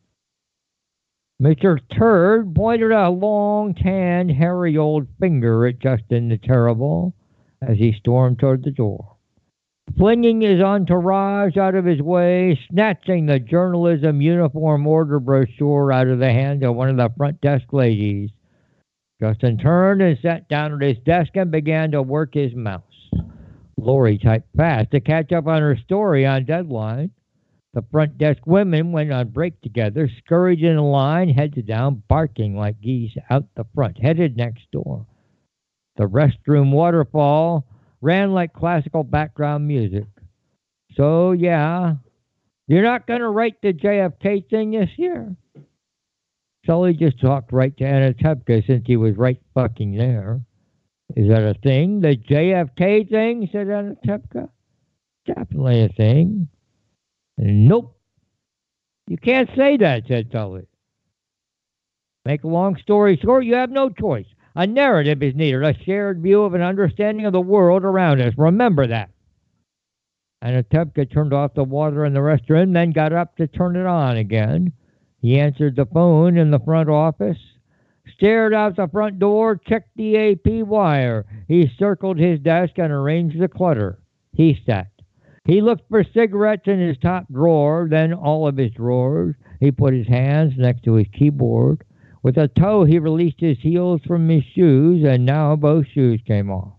Speaker 1: Mr. Turd pointed a long, tan, hairy old finger at Justin the Terrible as he stormed toward the door, flinging his entourage out of his way, snatching the journalism uniform order brochure out of the hand of one of the front desk ladies. Justin turned and sat down at his desk and began to work his mouse. Lori typed fast to catch up on her story on deadline. The front desk women went on break together, scurried in a line, heads down, barking like geese out the front, headed next door. The restroom waterfall ran like classical background music. So, yeah, you're not going to write the JFK thing this year? Sully just talked right to Anatepka since he was right fucking there. Is that a thing? The JFK thing, said Anatepka. Definitely a thing. Nope. You can't say that, said Sully. Make a long story short, you have no choice. A narrative is needed, a shared view of an understanding of the world around us. Remember that. Anatepka turned off the water in the restroom, then got up to turn it on again. He answered the phone in the front office, stared out the front door, checked the AP wire. He circled his desk and arranged the clutter. He sat. He looked for cigarettes in his top drawer, then all of his drawers. He put his hands next to his keyboard. With a toe, he released his heels from his shoes, and now both shoes came off.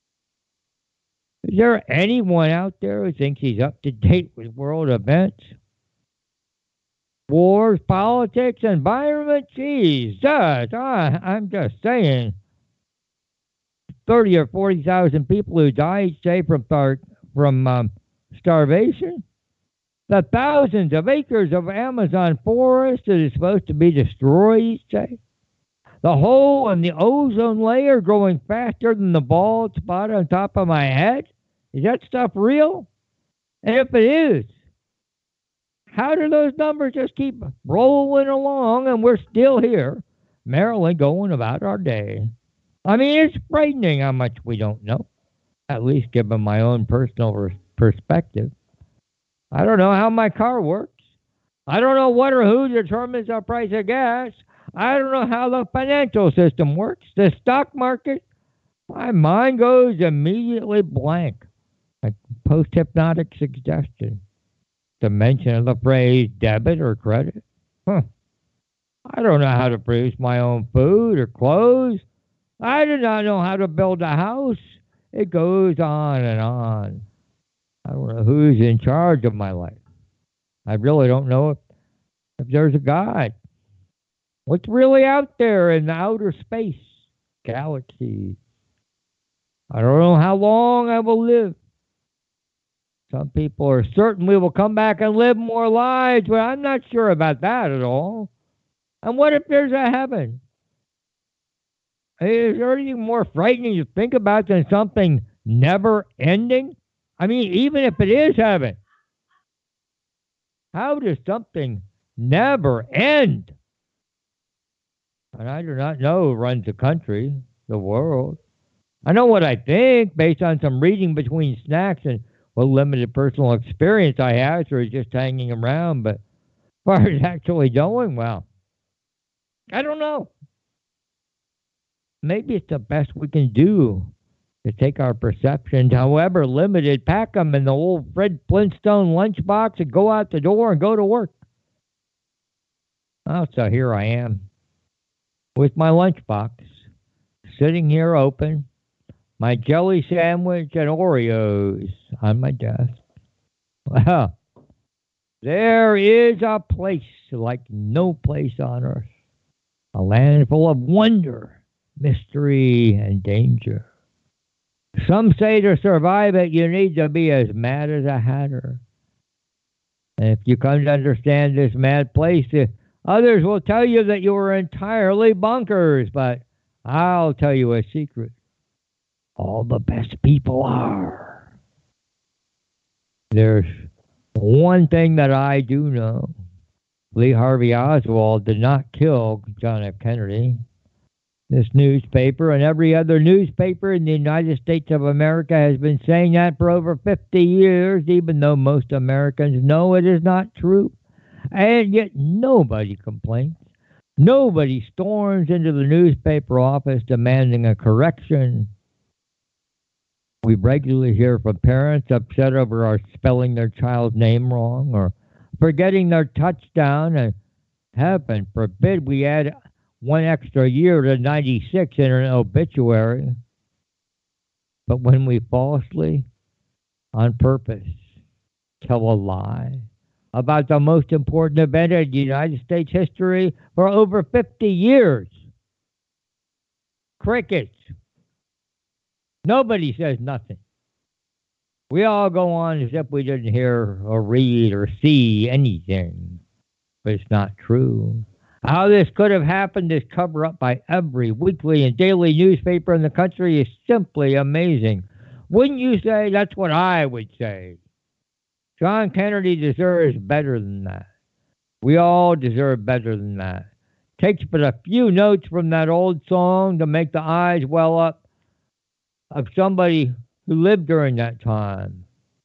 Speaker 1: Is there anyone out there who thinks he's up to date with world events? Wars, politics, environment? Jesus, I'm just saying. 30 or 40,000 people who die each day from starvation. The thousands of acres of Amazon forest that is supposed to be destroyed each day. The hole in the ozone layer growing faster than the bald spot on top of my head. Is that stuff real? And if it is, how do those numbers just keep rolling along and we're still here, merrily going about our day? I mean, it's frightening how much we don't know, at least given my own personal perspective. I don't know how my car works. I don't know what or who determines the price of gas. I don't know how the financial system works, the stock market. My mind goes immediately blank, like post-hypnotic suggestion. The mention of the phrase debit or credit. I don't know how to produce my own food or clothes. I do not know how to build a house. It goes on and on. I don't know who's in charge of my life. I really don't know if there's a God. What's really out there in the outer space? Galaxies. I don't know how long I will live. Some people are certain we will come back and live more lives, but I'm not sure about that at all. And what if there's a heaven? Is there anything more frightening to think about than something never ending? I mean, even if it is heaven, how does something never end? And I do not know who runs the country, the world. I know what I think based on some reading between snacks and what limited personal experience I have through just hanging around. But as far as actually knowing, well, I don't know. Maybe it's the best we can do to take our perceptions, however limited, pack them in the old Fred Flintstone lunchbox and go out the door and go to work. Oh, so here I am with my lunchbox, sitting here open, my jelly sandwich and Oreos on my desk. Well, there is a place like no place on earth, a land full of wonder, mystery, and danger. Some say to survive it, you need to be as mad as a hatter. And if you come to understand this mad place, others will tell you that you are entirely bonkers. But I'll tell you a secret. All the best people are. There's one thing that I do know. Lee Harvey Oswald did not kill John F. Kennedy. This newspaper and every other newspaper in the United States of America has been saying that for over 50 years, even though most Americans know it is not true. And yet nobody complains. Nobody storms into the newspaper office demanding a correction. We regularly hear from parents upset over our spelling their child's name wrong or forgetting their touchdown, and heaven forbid we add one extra year to 96 in an obituary. But when we falsely, on purpose, tell a lie about the most important event in United States history for over 50 years, crickets. Nobody says nothing. We all go on as if we didn't hear or read or see anything. But it's not true. How this could have happened, this cover-up by every weekly and daily newspaper in the country, is simply amazing. Wouldn't you say? That's what I would say. John Kennedy deserves better than that. We all deserve better than that. Takes but a few notes from that old song to make the eyes well up of somebody who lived during that time.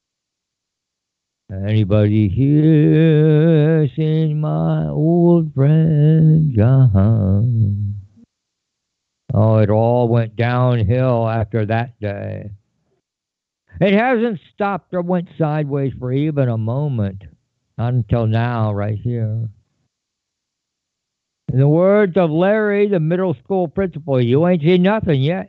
Speaker 1: Anybody here seen my old friend John? Oh, it all went downhill after that day. It hasn't stopped or went sideways for even a moment. Not until now, right here. In the words of Larry, the middle school principal, you ain't seen nothing yet.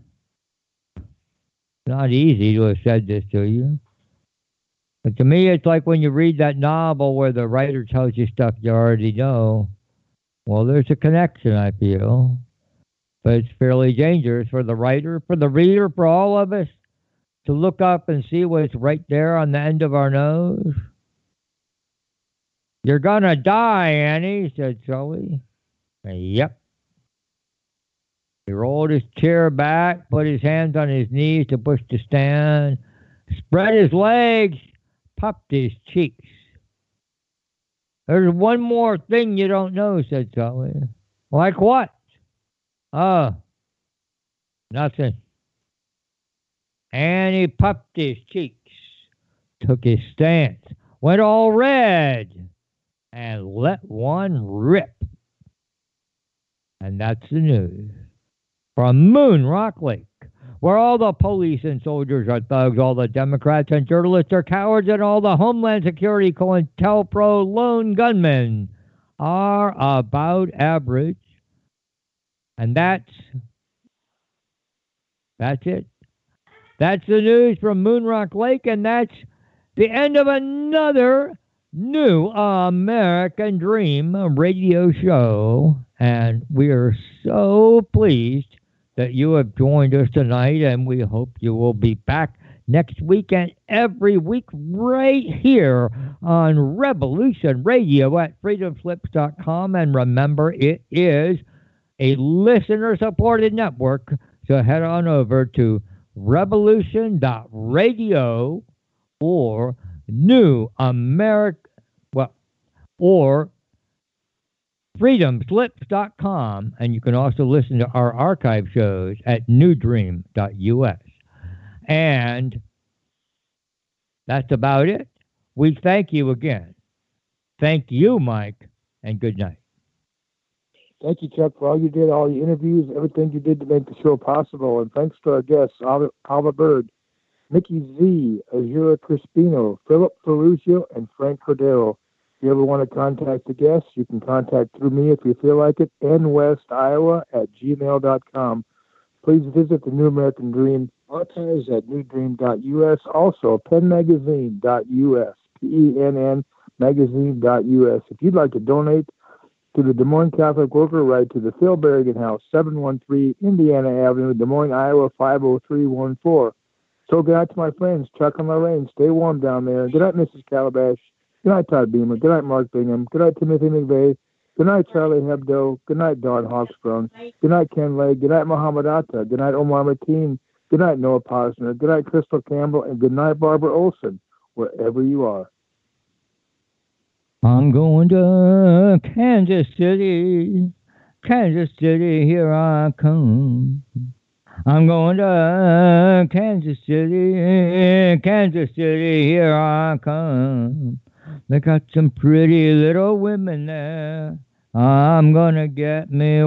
Speaker 1: It's not easy to have said this to you. But to me, it's like when you read that novel where the writer tells you stuff you already know. Well, there's a connection, I feel. But it's fairly dangerous for the writer, for the reader, for all of us to look up and see what's right there on the end of our nose. You're gonna die, Annie, said Sully. Yep. He rolled his chair back, put his hands on his knees to push to stand, spread his legs, puffed his cheeks. There's one more thing you don't know, said Sully. Like what? Oh, nothing. And he puffed his cheeks, took his stance, went all red, and let one rip. And that's the news. From Moon Rock Lake, where all the police and soldiers are thugs, all the Democrats and journalists are cowards, and all the Homeland Security COINTELPRO lone gunmen are about average. And that's it. That's the news from Moon Rock Lake, and that's the end of another New American Dream radio show. And we are so pleased that you have joined us tonight, and we hope you will be back next week and every week right here on Revolution Radio at freedomslips.com. And remember, it is a listener-supported network, so head on over to revolution.radio or New America, or freedomslips.com, and you can also listen to our archive shows at newdream.us. And that's about it. We thank you again. Thank you, Mike, and good night.
Speaker 2: Thank you, Chuck, for all you did, all the interviews, everything you did to make the show possible. And thanks to our guests, Alva Bird, Mickey Z, Azura Crispino, Philip Ferruccio, and Frank Cordero. If you ever want to contact the guests, you can contact through me if you feel like it, nwestiowa@gmail.com. Please visit the New American Dream archives at newdream.us. Also, pennmagazine.us, PENN magazine.us. If you'd like to donate to the Des Moines Catholic Worker, write to the Phil Berrigan House, 713 Indiana Avenue, Des Moines, Iowa, 50314. So good night to my friends, Chuck and Lorraine. Stay warm down there. Good night, Mrs. Calabash. Good night, Todd Beamer. Good night, Mark Bingham. Good night, Timothy McVeigh. Good night, Charlie Hebdo. Good night, Don Hawksprung. Good night, Ken Lay. Good night, Muhammad Atta. Good night, Omar Mateen. Good night, Noah Posner. Good night, Crystal Campbell. And good night, Barbara Olson, wherever you are.
Speaker 1: I'm going to Kansas City. Kansas City, here I come. I'm going to Kansas City. Kansas City, here I come. They got some pretty little women there. I'm gonna get me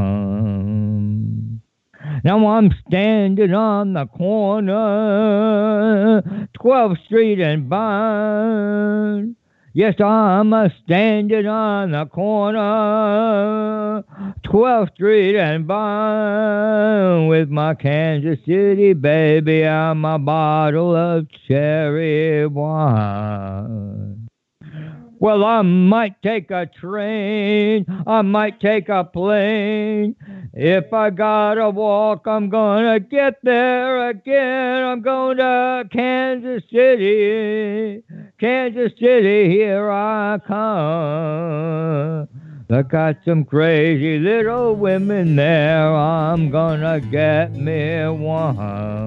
Speaker 1: one. Now I'm standing on the corner, 12th Street and Vine. Yes, I'm a-standing on the corner, 12th Street and Vine, with my Kansas City baby and my bottle of cherry wine. Well, I might take a train, I might take a plane. If I gotta walk, I'm gonna get there again. I'm going to Kansas City. Kansas City, here I come. Look at some crazy little women there. I'm gonna get me one.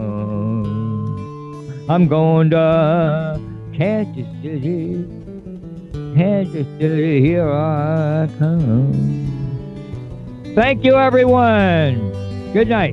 Speaker 1: I'm going to Kansas City. Kansas City, here I come. Thank you, everyone. Good night.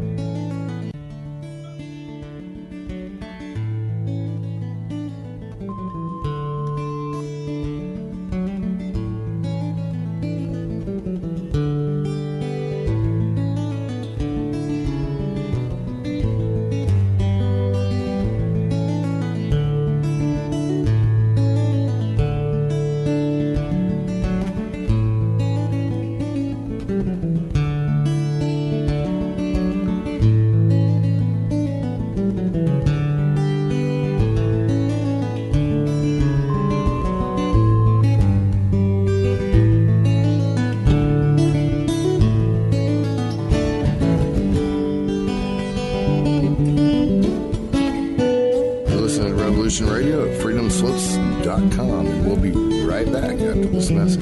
Speaker 4: Radio at freedomslips.com, and we'll be right back after this message.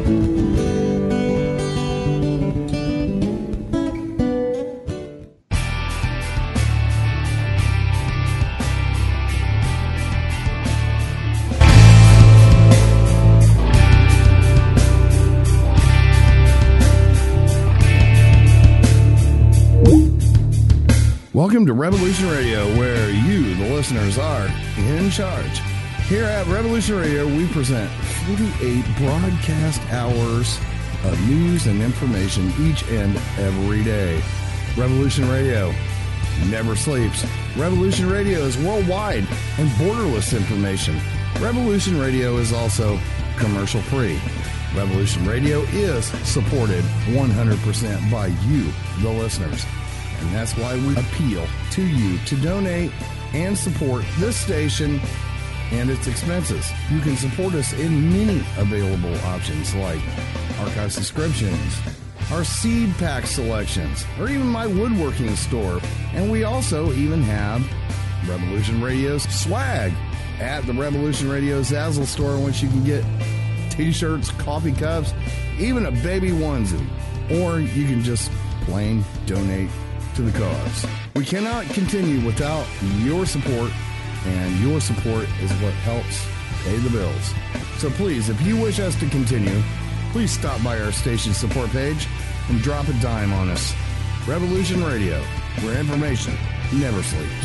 Speaker 4: Welcome to Revolution Radio, where you, the listeners, are in charge. Here at Revolution Radio, we present 48 broadcast hours of news and information each and every day. Revolution Radio never sleeps. Revolution Radio is worldwide and borderless information. Revolution Radio is also commercial-free. Revolution Radio is supported 100% by you, the listeners. And that's why we appeal to you to donate and support this station and its expenses. You can support us in many available options like archive subscriptions, our seed pack selections, or even my woodworking store. And we also even have Revolution Radio's swag at the Revolution Radio Zazzle store, which you can get t-shirts, coffee cups, even a baby onesie. Or you can just plain donate to the cause. We cannot continue without your support, and your support is what helps pay the bills. So please, if you wish us to continue, please stop by our station support page and drop a dime on us. Revolution Radio, where information never sleeps.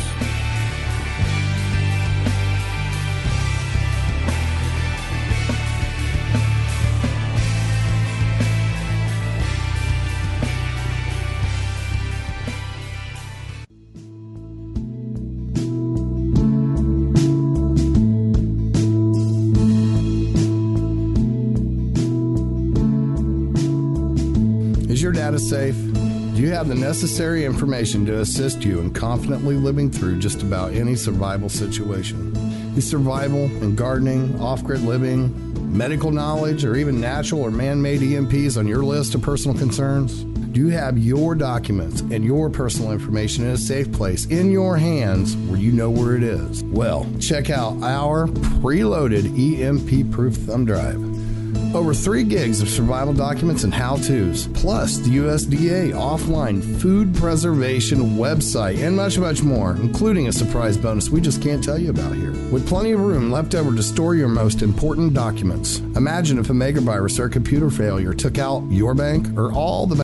Speaker 4: Is your data safe? Do you have the necessary information to assist you in confidently living through just about any survival situation? Is survival and gardening, off-grid living, medical knowledge, or even natural or man-made EMPs on your list of personal concerns? Do you have your documents and your personal information in a safe place in your hands where you know where it is? Well, check out our preloaded EMP-proof thumb drive. Over 3 gigs of survival documents and how-tos, plus the USDA offline food preservation website, and much, much more, including a surprise bonus we just can't tell you about here. With plenty of room left over to store your most important documents. Imagine if a megavirus or a computer failure took out your bank or all the